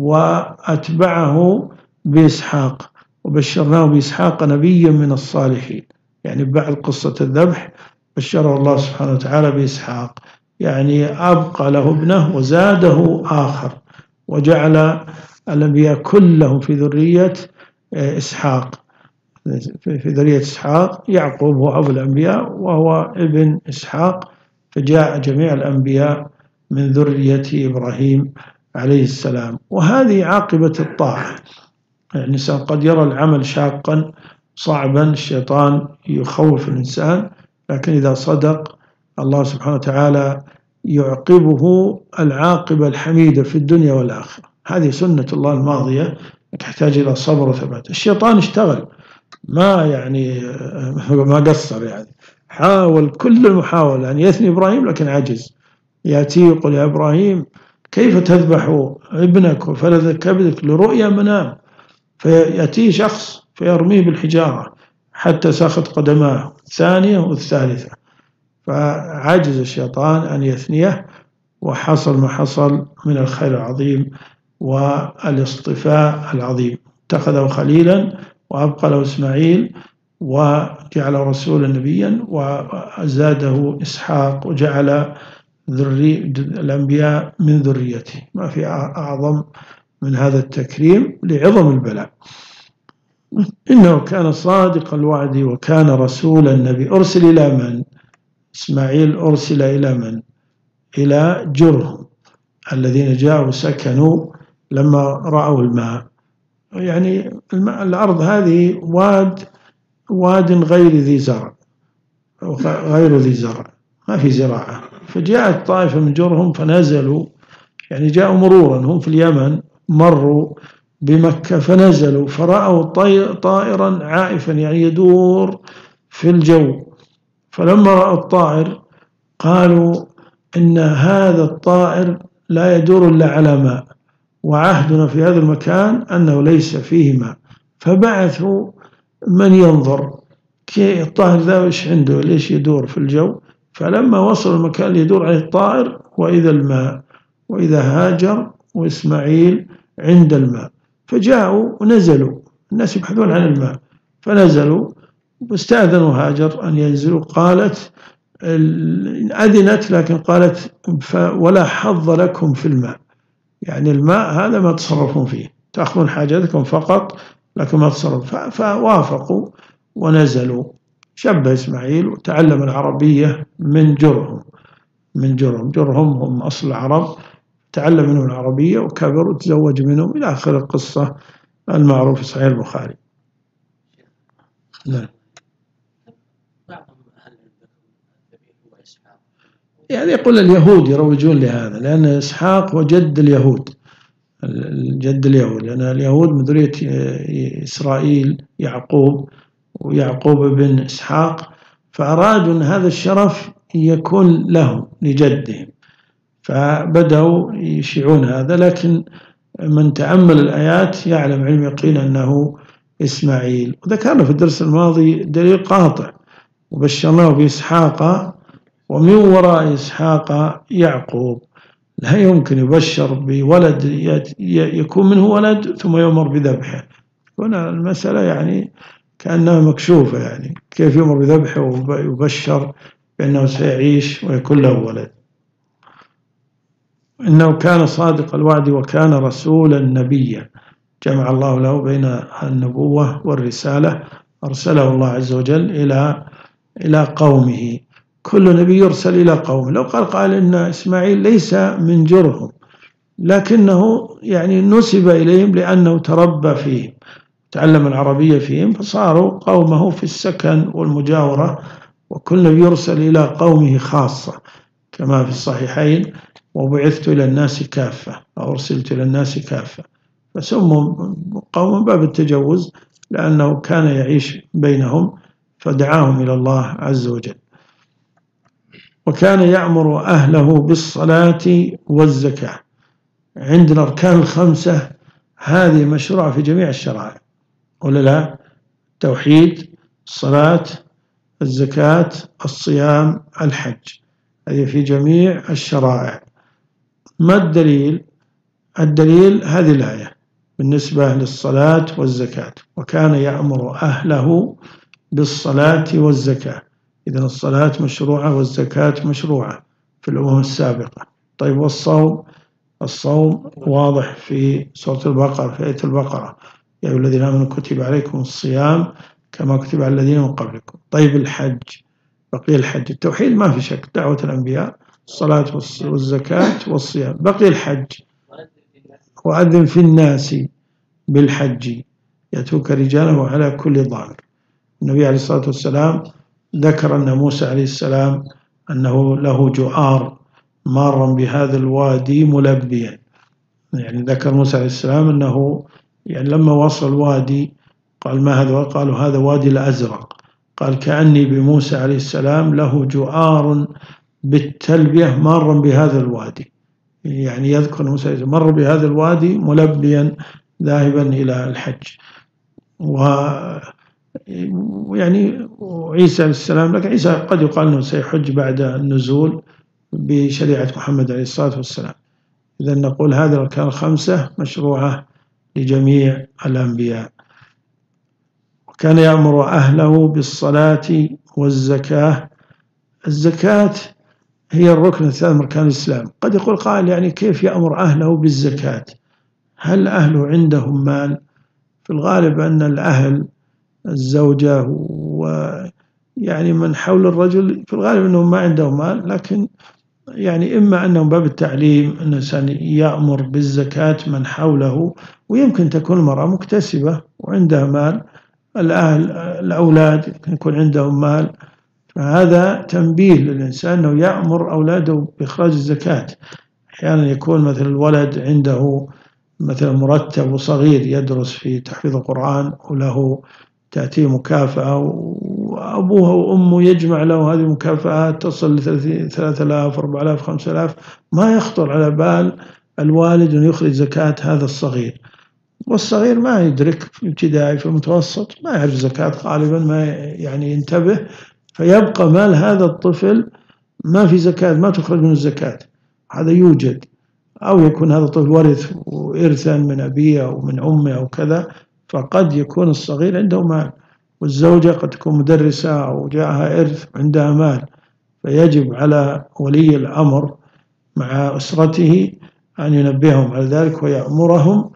وأتبعه بإسحاق، وبشرناه بإسحاق نبيا من الصالحين. يعني بعد قصة الذبح بشره الله سبحانه وتعالى بإسحاق، يعني أبقى له ابنه وزاده آخر، وجعل الأنبياء كلهم في ذرية إسحاق، في ذرية إسحاق. يعقوب هو أبو الأنبياء وهو ابن إسحاق، فجاء جميع الأنبياء من ذرية إبراهيم عليه السلام. وهذه عاقبة الطاعة. يعني الإنسان قد يرى العمل شاقا صعبا، الشيطان يخوف الإنسان، لكن إذا صدق الله سبحانه وتعالى يعقبه العاقبة الحميدة في الدنيا والآخرة. هذه سنة الله الماضية، تحتاج إلى صبر وثبات. الشيطان اشتغل، ما يعني ما قصر، يعني حاول كل المحاولة أن يثني إبراهيم لكن عجز. يأتي يقول: يا إبراهيم كيف تذبح ابنك وفلذ كبدك لرؤيا منام؟ فيأتيه شخص فيرميه بالحجارة حتى ساخت قدماه الثانية والثالثة، فعجز الشيطان أن يثنيه، وحصل ما حصل من الخير العظيم والاصطفاء العظيم. اتخذه خليلا وأبقى له إسماعيل، وجعله رسولا نبيا، وزاده إسحاق، وجعل ذري الأنبياء من ذريته. ما في أعظم من هذا التكريم لعظم البلاء. إنه كان صادق الوعد وكان رسول النبي. أرسل إلى من؟ إسماعيل أرسل إلى من؟ إلى جرهم الذين جاءوا سكنوا لما رأوا الماء. يعني الماء الأرض هذه واد واد غير ذي زرع، غير ذي زرع، ما في زراعة. فجاءت طائفة من جرهم فنزلوا، يعني جاءوا مرورا، هم في اليمن مروا بمكة فنزلوا فرأوا طائرا عائفا يعني يدور في الجو. فلما رأوا الطائر قالوا: إن هذا الطائر لا يدور إلا على ماء، وعهدنا في هذا المكان أنه ليس فيه ماء. فبعثوا من ينظر كي الطائر ذا وش عنده، ليش يدور في الجو. فلما وصل المكان اللي يدور عليه الطائر وإذا الماء، وإذا هاجر وإسماعيل عند الماء. فجاءوا ونزلوا، الناس يبحثون عن الماء، فنزلوا واستأذنوا هاجر أن ينزلوا. قالت أذنت، لكن قالت: ولا حظ لكم في الماء، يعني الماء هذا ما تصرفون فيه، تأخذون حاجاتكم فقط لكن ما تصرفون. فوافقوا ونزلوا. شب إسماعيل وتعلم العربية من جرهم، من جرهم جرهم هم أصل العرب، تعلم منهم العربية وكبر وتزوج منهم إلى آخر القصة المعروف في صحيح البخاري. نعم. يعني يقول اليهود يروجون لهذا، لأن إسحاق هو جد اليهود، جد اليهود، لأن اليهود من ذرية إسرائيل يعقوب، ويعقوب بن إسحاق، فأرادوا أن هذا الشرف يكون لهم لجدهم. فبدأوا يشيعون هذا، لكن من تأمل الآيات يعلم علم يقين أنه إسماعيل. وذكرنا في الدرس الماضي دليل قاطع، وبشرناه بإسحاق ومن وراء إسحاق يعقوب. لا يمكن يبشر بولد يكون منه ولد ثم يؤمر بذبحه، هنا المسألة يعني كأنها مكشوفة، يعني كيف يؤمر بذبحه ويبشر بأنه سيعيش ويكون له ولد. إنه كان صادق الوعد وكان رسولا نبيا، جمع الله له بين النبوة والرسالة، أرسله الله عز وجل إلى إلى قومه. كل نبي يرسل إلى قومه. لو قال قال إن إسماعيل ليس من جرهم، لكنه يعني نسب إليهم لأنه تربى فيهم، تعلم العربية فيهم، فصاروا قومه في السكن والمجاورة. وكل نبي يرسل إلى قومه خاصة، كما في الصحيحين: وبعثت إلى الناس كافة، أو أرسلت إلى الناس كافة. فسموا قوم باب التجوز لأنه كان يعيش بينهم، فدعاهم إلى الله عز وجل. وكان يأمر أهله بالصلاة والزكاة. عندنا الأركان الخمسة هذه مشروعة في جميع الشرائع، ولا لا؟ التوحيد، الصلاة، الزكاة، الصيام، الحج، هذه في جميع الشرائع. ما الدليل؟ الدليل هذه الآية بالنسبة للصلاة والزكاة: وكان يأمر أهله بالصلاة والزكاة. إذن الصلاة مشروعة والزكاة مشروعة في الأمم السابقة. طيب والصوم؟ الصوم واضح في سورة البقرة، في آية البقرة: يا أيها الذين آمنوا كتب عليكم الصيام كما كتب على الذين من قبلكم. طيب الحج، بقي الحج. التوحيد ما في شك، دعوة الأنبياء، الصلاة والزكاة والصيام. بقي الحج: وأذن في الناس بالحج يأتوك رجالا وعلى كل ضامر. النبي عليه الصلاة والسلام ذكر أن موسى عليه السلام أنه له جؤار مارا بهذا الوادي ملبيا. يعني ذكر موسى عليه السلام أنه يعني لما وصل الوادي قال: ما هذا؟ قالوا: هذا وادي الأزرق. قال: كأني بموسى عليه السلام له جؤار بالتلبية مارا بهذا الوادي. يعني يذكر موسى مر بهذا الوادي ملبيا ذاهبا إلى الحج. ويعني عيسى عليه السلام، لكن عيسى قد يقال أنه سيحج بعد النزول بشريعة محمد عليه الصلاة والسلام. إذن نقول هذه الأركان الخمسة مشروعة لجميع الأنبياء. وكان يأمر أهله بالصلاة والزكاة. الزكاة هي الركن الثاني من أركان الإسلام. قد يقول قائل: يعني كيف يأمر أهله بالزكاة؟ هل أهله عندهم مال؟ في الغالب أن الأهل، الزوجة ويعني من حول الرجل، في الغالب أنهم ما عندهم مال، لكن يعني إما أنهم باب التعليم أن الإنسان يأمر بالزكاة من حوله، ويمكن تكون المرأة مكتسبة وعندها مال، الأهل الأولاد يكون عندهم مال، فهذا تنبيه للإنسان أنه يأمر أولاده بإخراج الزكاة. أحيانا يكون مثل الولد عنده مثلا مرتب وصغير يدرس في تحفيظ القرآن وله تأتيه مكافأة، وأبوه وأمه يجمع له هذه المكافآت تصل لثلاثة آلاف أربعة آلاف خمسة آلاف، ما يخطر على بال الوالد أن يخرج زكاة هذا الصغير. والصغير ما يدرك في ابتدائي في المتوسط، ما يعرف زكاة غالبا، ما يعني ينتبه، فيبقى مال هذا الطفل ما في زكاة، ما تخرج من الزكاة. هذا يوجد، أو يكون هذا الطفل ورث وإرثا من أبيه أو من أمه أو كذا، فقد يكون الصغير عنده مال، والزوجة قد تكون مدرسة أو جاءها إرث عندها مال، فيجب على ولي الأمر مع أسرته أن ينبههم على ذلك ويأمرهم،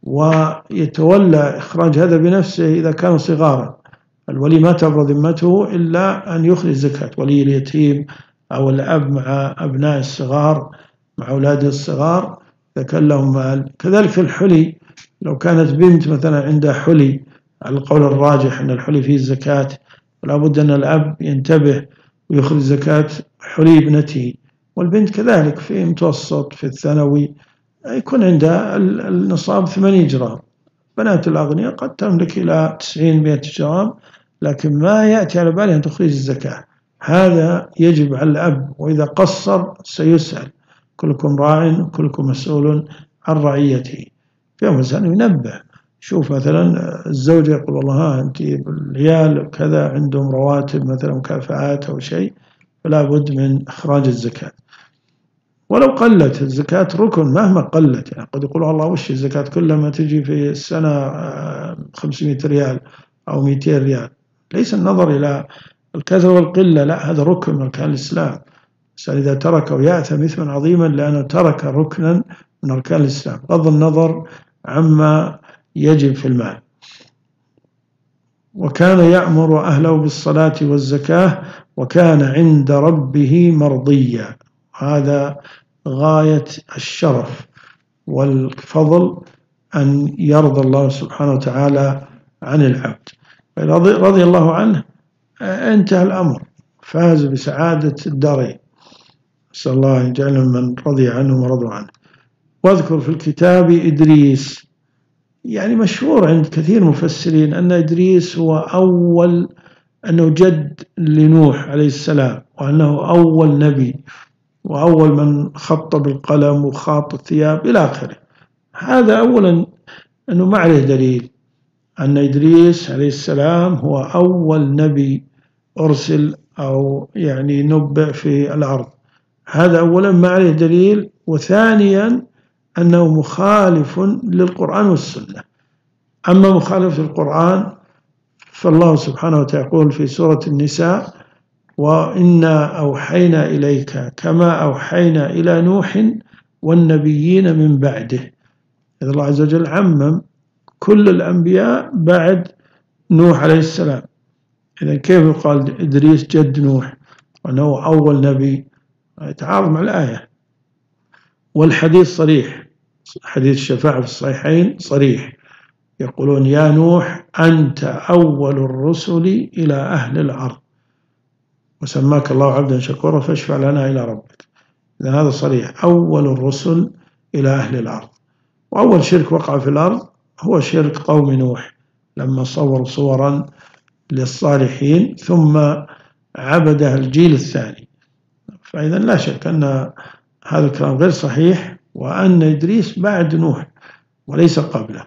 ويتولى إخراج هذا بنفسه إذا كانوا صغارا. الولي ما تبرأ ذمته إلا أن يخرج زكاة. ولي اليتيم أو الأب مع أبناء الصغار، مع أولاده الصغار، إذا كان لهم مال. كذلك في الحلي، لو كانت بنت مثلا عندها حلي، على القول الراجح أن الحلي فيه الزكاة، ولا بد أن الأب ينتبه ويخرج زكاة حلي ابنته. والبنت كذلك في متوسط، في الثانوي، يكون عندها النصاب ثمانين جرام. بنات الأغنياء قد تملك إلى تسعين مئة جرام، لكن ما يأتي على بالها أن تخرج الزكاة. هذا يجب على الأب، وإذا قصر سيسأل. كلكم راع وكلكم مسؤول عن رعيته. في إنسان ينبه، شوف مثلا الزوجة يقول والله ها أنت العيال كذا عندهم رواتب مثلا مكافآت أو شيء، فلا بد من إخراج الزكاة ولو قلت. الزكاة ركن مهما قلت، يعني قد يقول الله وش الزكاة كلها ما تجي في السنة خمسمائة ريال أو مئتين ريال. ليس النظر إلى الكثرة والقلة، لا، هذا ركن من أركان الإسلام. الإنسان إذا تركه يأثم إثما عظيما لأنه ترك ركنا من أركان الإسلام، بغض النظر عما يجب في المال. وكان يأمر أهله بالصلاة والزكاة وكان عند ربه مرضيا. هذا غاية الشرف والفضل أن يرضى الله سبحانه وتعالى عن العبد. رضي الله عنه انتهى الأمر، فاز بسعادة الدارين. نسأل الله أن يجعلنا من رضي عنه ورضوا عنه. واذكر في الكتاب إدريس، يعني مشهور عند كثير مفسرين أن إدريس هو أول، أنه جد لنوح عليه السلام، وأنه أول نبي وأول من خط بالقلم وخاط الثياب إلى آخره. هذا أولا أنه ما عليه دليل أن إدريس عليه السلام هو أول نبي أرسل أو يعني نبئ في الأرض. هذا أولا ما عليه دليل. وثانيا أنه مخالف للقرآن والسنة. أما مخالف للقرآن فالله سبحانه وتعالى يقول في سورة النساء: وإنا أوحينا إليك كما أوحينا إلى نوح والنبيين من بعده. إذا الله عز وجل عمم كل الأنبياء بعد نوح عليه السلام، إذا كيف يقال إدريس جد نوح وأنه أول نبي؟ يتعارض مع الآية. والحديث صريح، حديث الشفاعة في الصحيحين صريح، يقولون: يا نوح أنت أول الرسل إلى أهل الأرض وسماك الله عبدا شكورا فاشفع لنا إلى ربك. إذا هذا صريح، أول الرسل إلى أهل الأرض. وأول شرك وقع في الأرض هو شرك قوم نوح لما صوروا صورا للصالحين ثم عبدها الجيل الثاني. فإذا لا شك أن هذا الكلام غير صحيح، وأن إدريس بعد نوح وليس قبله.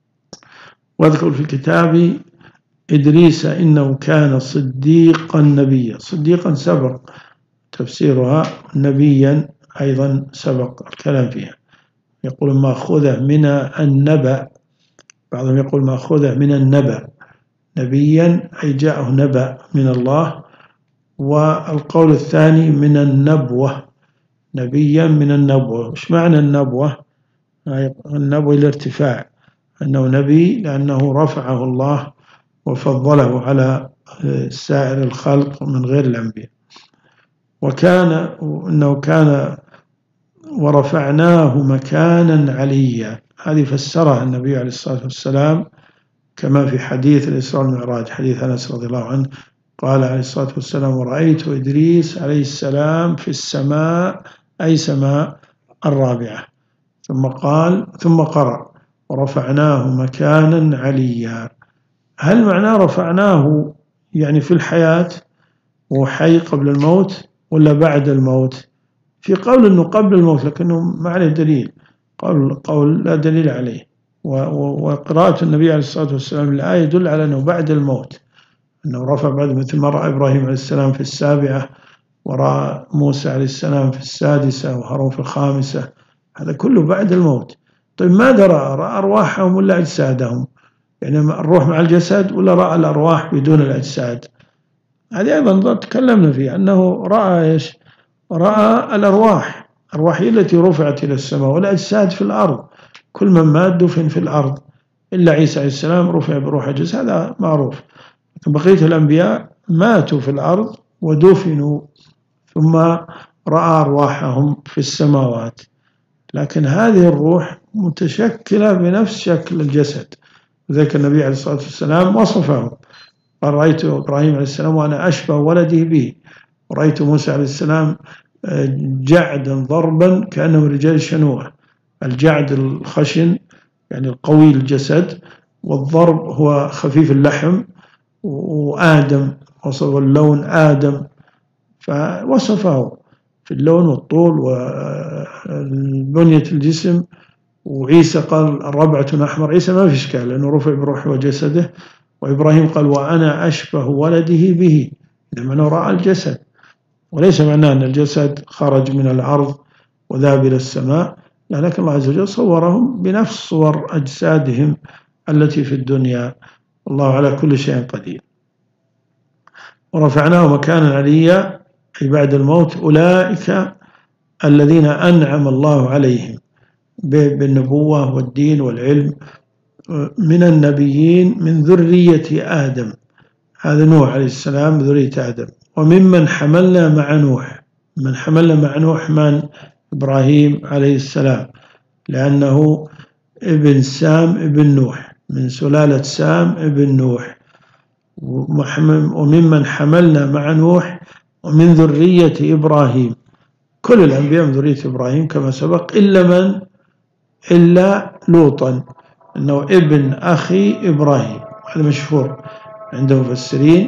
واذكر في الكتاب إدريس إنه كان صديقا نبيا. صديقا سبق تفسيرها، نبيا أيضا سبق الكلام فيها. يقول مأخوذة من النبأ، بعضهم يقول مأخوذة من النبأ، نبيا أي جاءه نبأ من الله. والقول الثاني من النبوة، نبيا من النبوة. إيش معنى النبوة؟ النبوة الارتفاع، أنه نبي لأنه رفعه الله وفضله على سائر الخلق من غير الأنبياء. وكان إنه كان ورفعناه مكانا عليا. هذه فسرها النبي عليه الصلاة والسلام كما في حديث الإسراء والمعراج، حديث أنس رضي الله عنه، قال عليه الصلاة والسلام: ورأيت إدريس عليه السلام في السماء، أي سماء الرابعة. ثم قال ثم قرأ: ورفعناه مكانا عليا. هل معناه رفعناه يعني في الحياة وحي قبل الموت ولا بعد الموت؟ في قول أنه قبل الموت لكنه ما عليه دليل، قول, قول لا دليل عليه. وقراءة النبي عليه الصلاة والسلام الآية يدل على أنه بعد الموت، أنه رفع بعد، مثل ما رأى إبراهيم عليه السلام في السابعة، ورأى موسى عليه السلام في السادسة، وهارون في الخامسة. هذا كله بعد الموت. طيب ماذا رأى؟ رأى أرواحهم ولا أجسادهم؟ يعني الروح مع الجسد ولا رأى الأرواح بدون الأجساد؟ هذه أيضا تكلمنا فيها، أنه رأى إيش؟ رأى الأرواح، الأرواح هي التي رفعت إلى السماء، والأجساد في الأرض. كل من مات دفن في الأرض إلا عيسى عليه السلام رفع بروح الجسد، هذا معروف. لكن بقية الأنبياء ماتوا في الأرض ودفنوا ثم رأى أرواحهم في السماوات. لكن هذه الروح متشكلة بنفس شكل الجسد، وذلك النبي عليه الصلاة والسلام وصفه، قال: رأيت إبراهيم عليه السلام وأنا أشبه ولده به، ورأيت موسى عليه السلام جعدا ضربا كأنه رجال شنوءة. الجعد الخشن يعني القوي الجسد، والضرب هو خفيف اللحم. وآدم وصف اللون آدم فوصفه. في اللون والطول وبنية الجسم. وعيسى قال الربعة أحمر، عيسى ما في إشكال لأنه رفع بروحه وجسده. وإبراهيم قال وأنا أشبه ولده به، لمن رأى الجسد، وليس معناه أن الجسد خرج من الأرض وذهب إلى السماء، لكن الله عز وجل صورهم بنفس صور أجسادهم التي في الدنيا، والله على كل شيء قدير. ورفعناه مكانا عليا، أي بعد الموت، أولئك الذين أنعم الله عليهم بالنبوة والدين والعلم من النبيين من ذرية آدم، هذا نوح عليه السلام ذرية آدم، وممن حملنا مع نوح. من حملنا مع نوح من؟ إبراهيم عليه السلام، لأنه ابن سام ابن نوح، من سلالة سام ابن نوح. وممن حملنا مع نوح ومن ذرية إبراهيم، كل الأنبياء من ذرية إبراهيم كما سبق، إلا من؟ إلا لوطا، أنه ابن أخي إبراهيم، هذا مشهور عند المفسرين.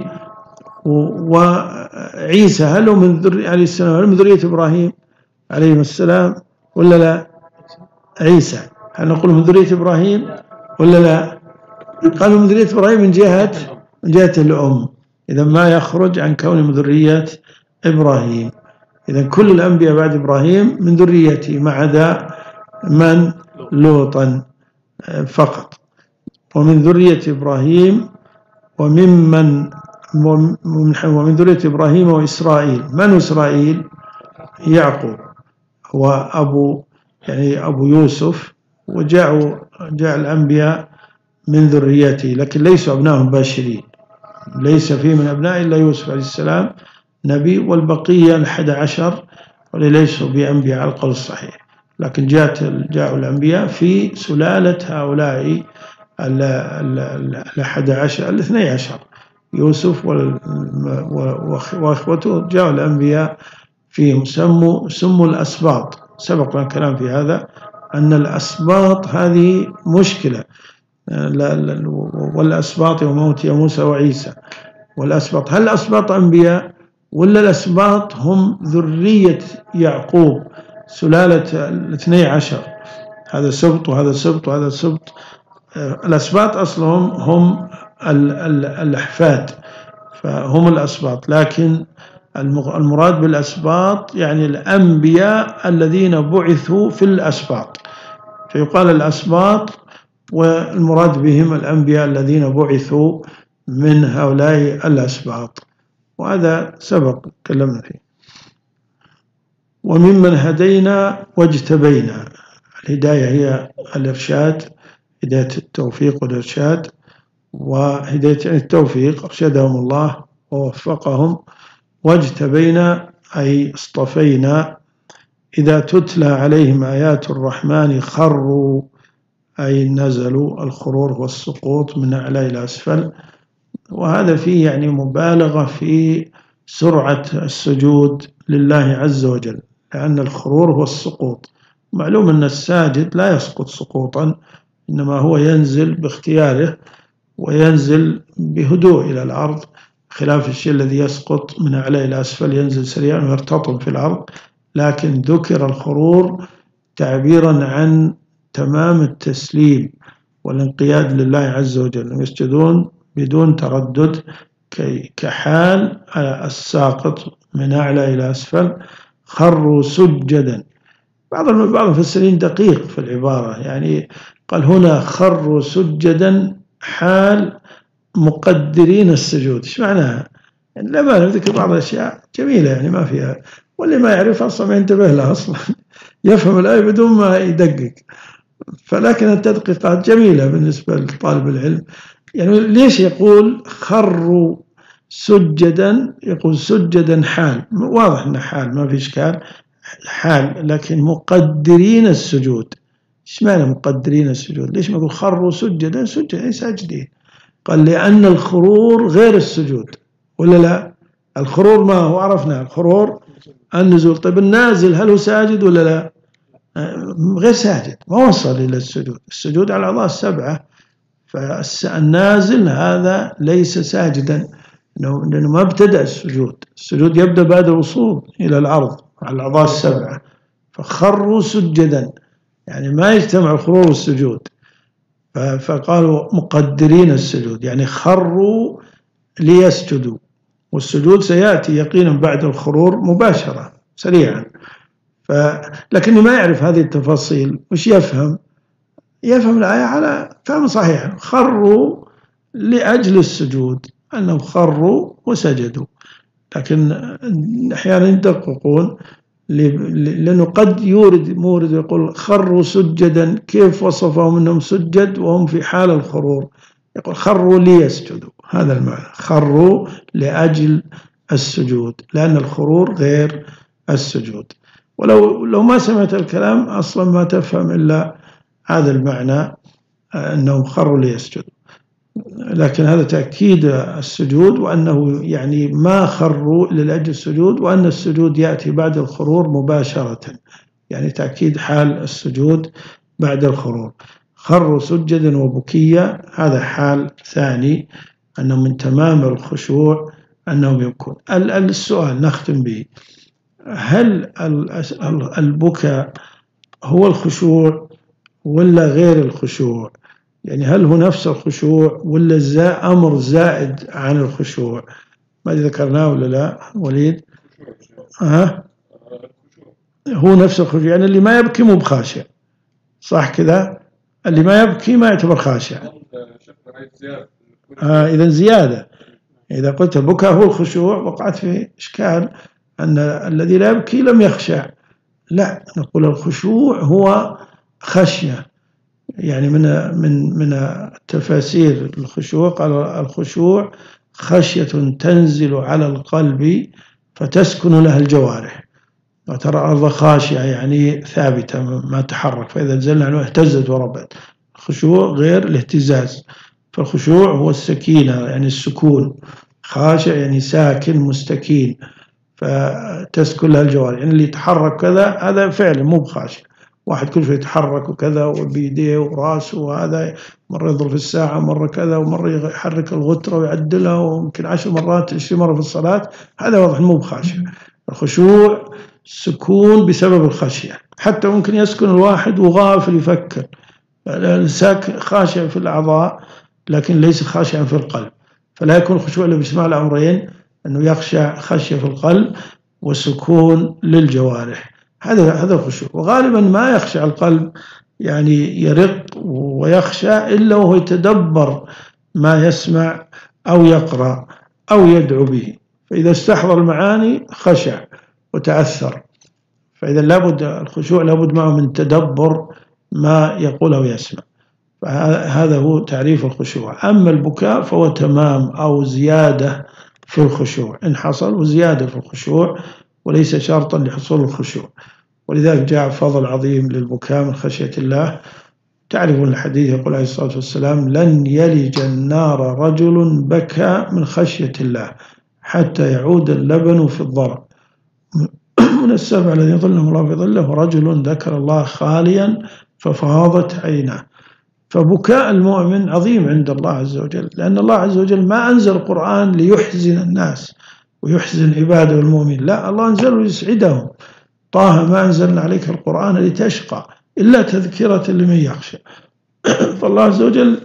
وعيسى هل هو من ذرية عليه السلام، هل من ذرية إبراهيم عليه السلام ولا لا؟ عيسى هل نقول من ذرية إبراهيم ولا لا؟ قالوا من ذرية إبراهيم من جهة من جهة الأم، إذا ما يخرج عن كونه من ذرية إبراهيم. إذا كل الأنبياء بعد إبراهيم من ذريته، ما عدا من؟ لوطا فقط. ومن ذرية إبراهيم وممن ومن ذرية إبراهيم وإسرائيل. من إسرائيل؟ يعقوب، هو أبو يعني أبو يوسف، وجاءوا جاء الأنبياء من ذريته، لكن ليسوا أبناء مباشرين، ليس فيه من أبناء إلا يوسف عليه السلام نبي، والبقية الحد عشر وليسوا بأنبياء على القول الصحيح، لكن جاءت جاءوا الأنبياء في سلالة هؤلاء الأحد عشر الاثني عشر، يوسف وأخوته جاءوا الأنبياء فيهم، سموا سموا الأسباط. سبق لنا الكلام في هذا، أن الأسباط هذه مشكلة، والأسباط يوم موت موسى وعيسى، والأسباط هل الأسباط أنبياء ولا الأسباط هم ذرية يعقوب سلالة الاثني عشر؟ هذا سبط وهذا سبط وهذا سبط. الأسباط أصلهم هم الأحفاد، فهم الأسباط، لكن المراد بالأسباط يعني الأنبياء الذين بعثوا في الأسباط، فيقال الأسباط والمراد بهم الأنبياء الذين بعثوا من هؤلاء الأسباط، وهذا سبق تكلمنا فيه. وممن هدينا واجتبينا، الهداية هي الإرشاد، هداية التوفيق والإرشاد، وهداية التوفيق أرشدهم الله ووفقهم، واجتبينا أي اصطفينا. إذا تتلى عليهم آيات الرحمن خروا، أي نزلوا، الخرور والسقوط من أعلى إلى أسفل، وهذا فيه يعني مبالغة في سرعة السجود لله عز وجل، لأن الخرور هو السقوط. معلوم أن الساجد لا يسقط سقوطا، إنما هو ينزل باختياره وينزل بهدوء إلى الأرض، خلاف الشيء الذي يسقط من أعلى إلى أسفل ينزل سريعا ويرتطم في الأرض. لكن ذكر الخرور تعبيرا عن تمام التسليم والانقياد لله عز وجل، يسجدون بدون تردد كحال الساقط من أعلى إلى أسفل. خروا سجدا. بعض بعض المفسرين دقيق في العبارة، يعني قال هنا خروا سجدا حال مقدرين السجود. ايش معناها؟ يعني لا بأس ذكر بعض الأشياء جميلة يعني ما فيها، واللي ما يعرف أصلا ما ينتبه لها أصلا يفهم الآية بدون ما يدقق. فلكن التدقيقات جميلة بالنسبة لطالب العلم. يعني ليش يقول خروا سجدا؟ يقول سجدا حال، واضح أنه حال ما في إشكال، حال، لكن مقدرين السجود. ايش معنى مقدرين السجود؟ ليش ما يقول خروا سجدا؟ سجدا أي ساجدين. قال لأن الخرور غير السجود، ولا لا؟ الخرور ما هو؟ عرفنا الخرور النزول. طيب النازل هل هو ساجد ولا لا؟ غير ساجد، ما وصل إلى السجود. السجود على الأعضاء السبعة، فالنازل هذا ليس ساجدا لأنه ما ابتدأ السجود. السجود يبدأ بعد الوصول إلى الأرض، على الأعضاء السبعة، فخروا سجدا، يعني ما يجتمع الخرور والسجود، فقالوا مقدرين السجود، يعني خروا ليسجدوا، والسجود سيأتي يقينا بعد الخرور مباشرة سريعا. لكنه ما يعرف هذه التفاصيل، وش يفهم؟ يفهم الآية على فهم صحيح، خروا لأجل السجود، أنهم خروا وسجدوا. لكن أحيانا يدققون، لأنه قد يورد مورد يقول خروا سجدا، كيف وصفهم أنهم سجد وهم في حال الخرور؟ يقول خروا ليسجدوا، هذا المعنى، خروا لأجل السجود، لأن الخرور غير السجود. ولو لو ما سمعت الكلام أصلا ما تفهم إلا هذا المعنى، أنهم خروا ليسجدوا. لكن هذا تأكيد السجود، وأنه يعني ما خروا لأجل السجود، وأن السجود يأتي بعد الخرور مباشرة، يعني تأكيد حال السجود بعد الخرور. خروا سجدا وبكيا، هذا حال ثاني، أنه من تمام الخشوع أنهم يبكون. السؤال نختم به، هل البكاء هو الخشوع ولا غير الخشوع؟ يعني هل هو نفس الخشوع ولا زا أمر زائد عن الخشوع؟ ما ذكرناه ولا لا وليد؟ ها؟ هو نفس الخشوع، يعني اللي ما يبكي مو بخاشع، صح كذا؟ اللي ما يبكي ما يعتبر خاشع. آه إذا زيادة، إذا قلت البكاء هو الخشوع وقعت في إشكال أن الذي لا يبكي لم يخشع. لا، نقول الخشوع هو خشية، يعني من من من التفاسير الخشوع قال الخشوع خشية تنزل على القلب فتسكن لها الجوارح، وترى الأرض خاشعة يعني ثابتة ما تحرك، فإذا نزلنا عنه اهتزت وربت. الخشوع غير الاهتزاز، فالخشوع هو السكينة يعني السكون، خاشع يعني ساكن مستكين، فتسكن لها الجوارح، يعني اللي يتحرك كذا هذا فعلا مو بخاشع. واحد كل شوي يتحرك وكذا وبيديه وراسه، وهذا مرة يضرب في الساعة مرة كذا، ومرة يحرك الغترة ويعدلها، ويمكن عشر مرات عشرين مرة في الصلاة، هذا واضح مو بخاشع. الخشوع سكون بسبب الخشية، حتى ممكن يسكن الواحد وغافل يفكر، الساكن خاشع في الأعضاء لكن ليس خاشعا في القلب، فلا يكون خشوع إلا بجماع الأمرين، أنه يخشع خشية في القلب وسكون للجوارح، هذا هذا الخشوع. وغالبا ما يخشع القلب، يعني يرق ويخشى إلا وهو يتدبر ما يسمع أو يقرأ أو يدعو به، فإذا استحضر المعاني خشع وتأثر. فإذا لابد الخشوع لابد معه من تدبر ما يقول أو يسمع، فهذا هو تعريف الخشوع. أما البكاء فهو تمام أو زيادة في الخشوع، إن حصل وزيادة في الخشوع وليس شرطا لحصول الخشوع. ولذلك جاء فضل عظيم للبكاء من خشية الله. تعرفون الحديث يقول عليه الصلاة والسلام لن يلج النار رجل بكى من خشية الله حتى يعود اللبن في الضرع. من السبع الذي يظلهم الله في ظله رجل ذكر الله خاليا ففاضت عيناه. فبكاء المؤمن عظيم عند الله عز وجل، لأن الله عز وجل ما أنزل القرآن ليحزن الناس ويحزن عباده المؤمن، لا، الله أنزله ليسعدهم. طه ما أنزلنا عليك القرآن لتشقى إلا تذكرة لمن يخشى. فالله عز وجل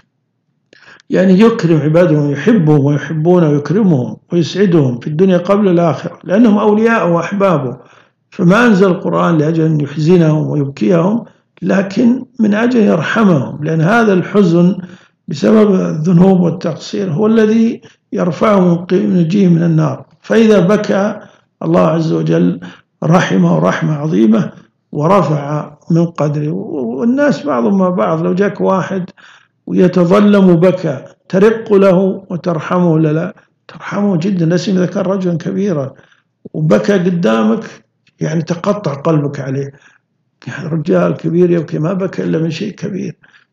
يعني يكرم عباده ويحبهم ويحبونه ويكرمهم ويسعدهم في الدنيا قبل الآخرة، لأنهم أولياء وأحبابه. فما أنزل القرآن لأجل أن يحزنهم ويبكيهم، لكن من أجل يرحمهم، لأن هذا الحزن بسبب الذنوب والتقصير هو الذي يرفعهم وينجيهم من النار. فإذا بكى الله عز وجل رحمه رحمة عظيمة ورفع من قدره. والناس بعضهم مع بعض، لو جاك واحد ويتظلم بكى ترق له وترحمه ولا لا؟ ترحمه جدا. نسيم إذا كان رجلا كبيرا وبكى قدامك يعني تقطع قلبك عليه، رجال كبير يبكي ما بكى إلا من شيء كبير.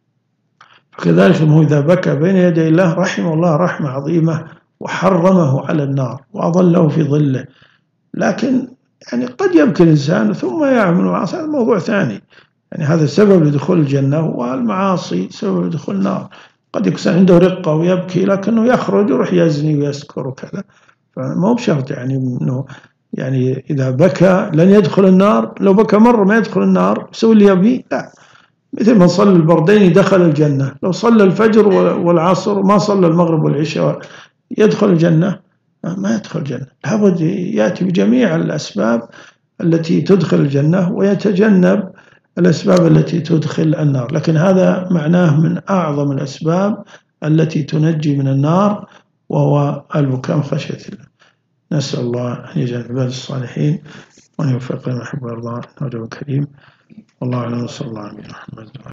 فكذلك هو إذا بكى بين يدي الله رحمه الله رحمة عظيمة وحرمه على النار وأظله في ظله. لكن يعني قد يبكي الإنسان ثم يعمل معاصي، هذا موضوع ثاني، يعني هذا سبب لدخول الجنة، والمعاصي سبب لدخول النار. قد يكون عنده رقة ويبكي لكنه يخرج ويروح يزني ويسكر وكذا، فما هو بشرط يعني إنه يعني إذا بكى لن يدخل النار، لو بكى مرة ما يدخل النار، يسوي اللي يبيه؟ لا. مثل من صلى البردين دخل الجنة، لو صلى الفجر والعصر وما صلى المغرب والعشاء يدخل الجنة؟ ما يدخل الجنة. لابد يأتي بجميع الأسباب التي تدخل الجنة ويتجنب الأسباب التي تدخل النار. لكن هذا معناه من أعظم الأسباب التي تنجي من النار، وهو البكاء من خشية الله. نسأل الله أن يجعل عباد الصالحين وأن يوفقنا لما يحب ويرضى، إنه وجه كريم. والله أعلم، صلى الله عليه وسلم.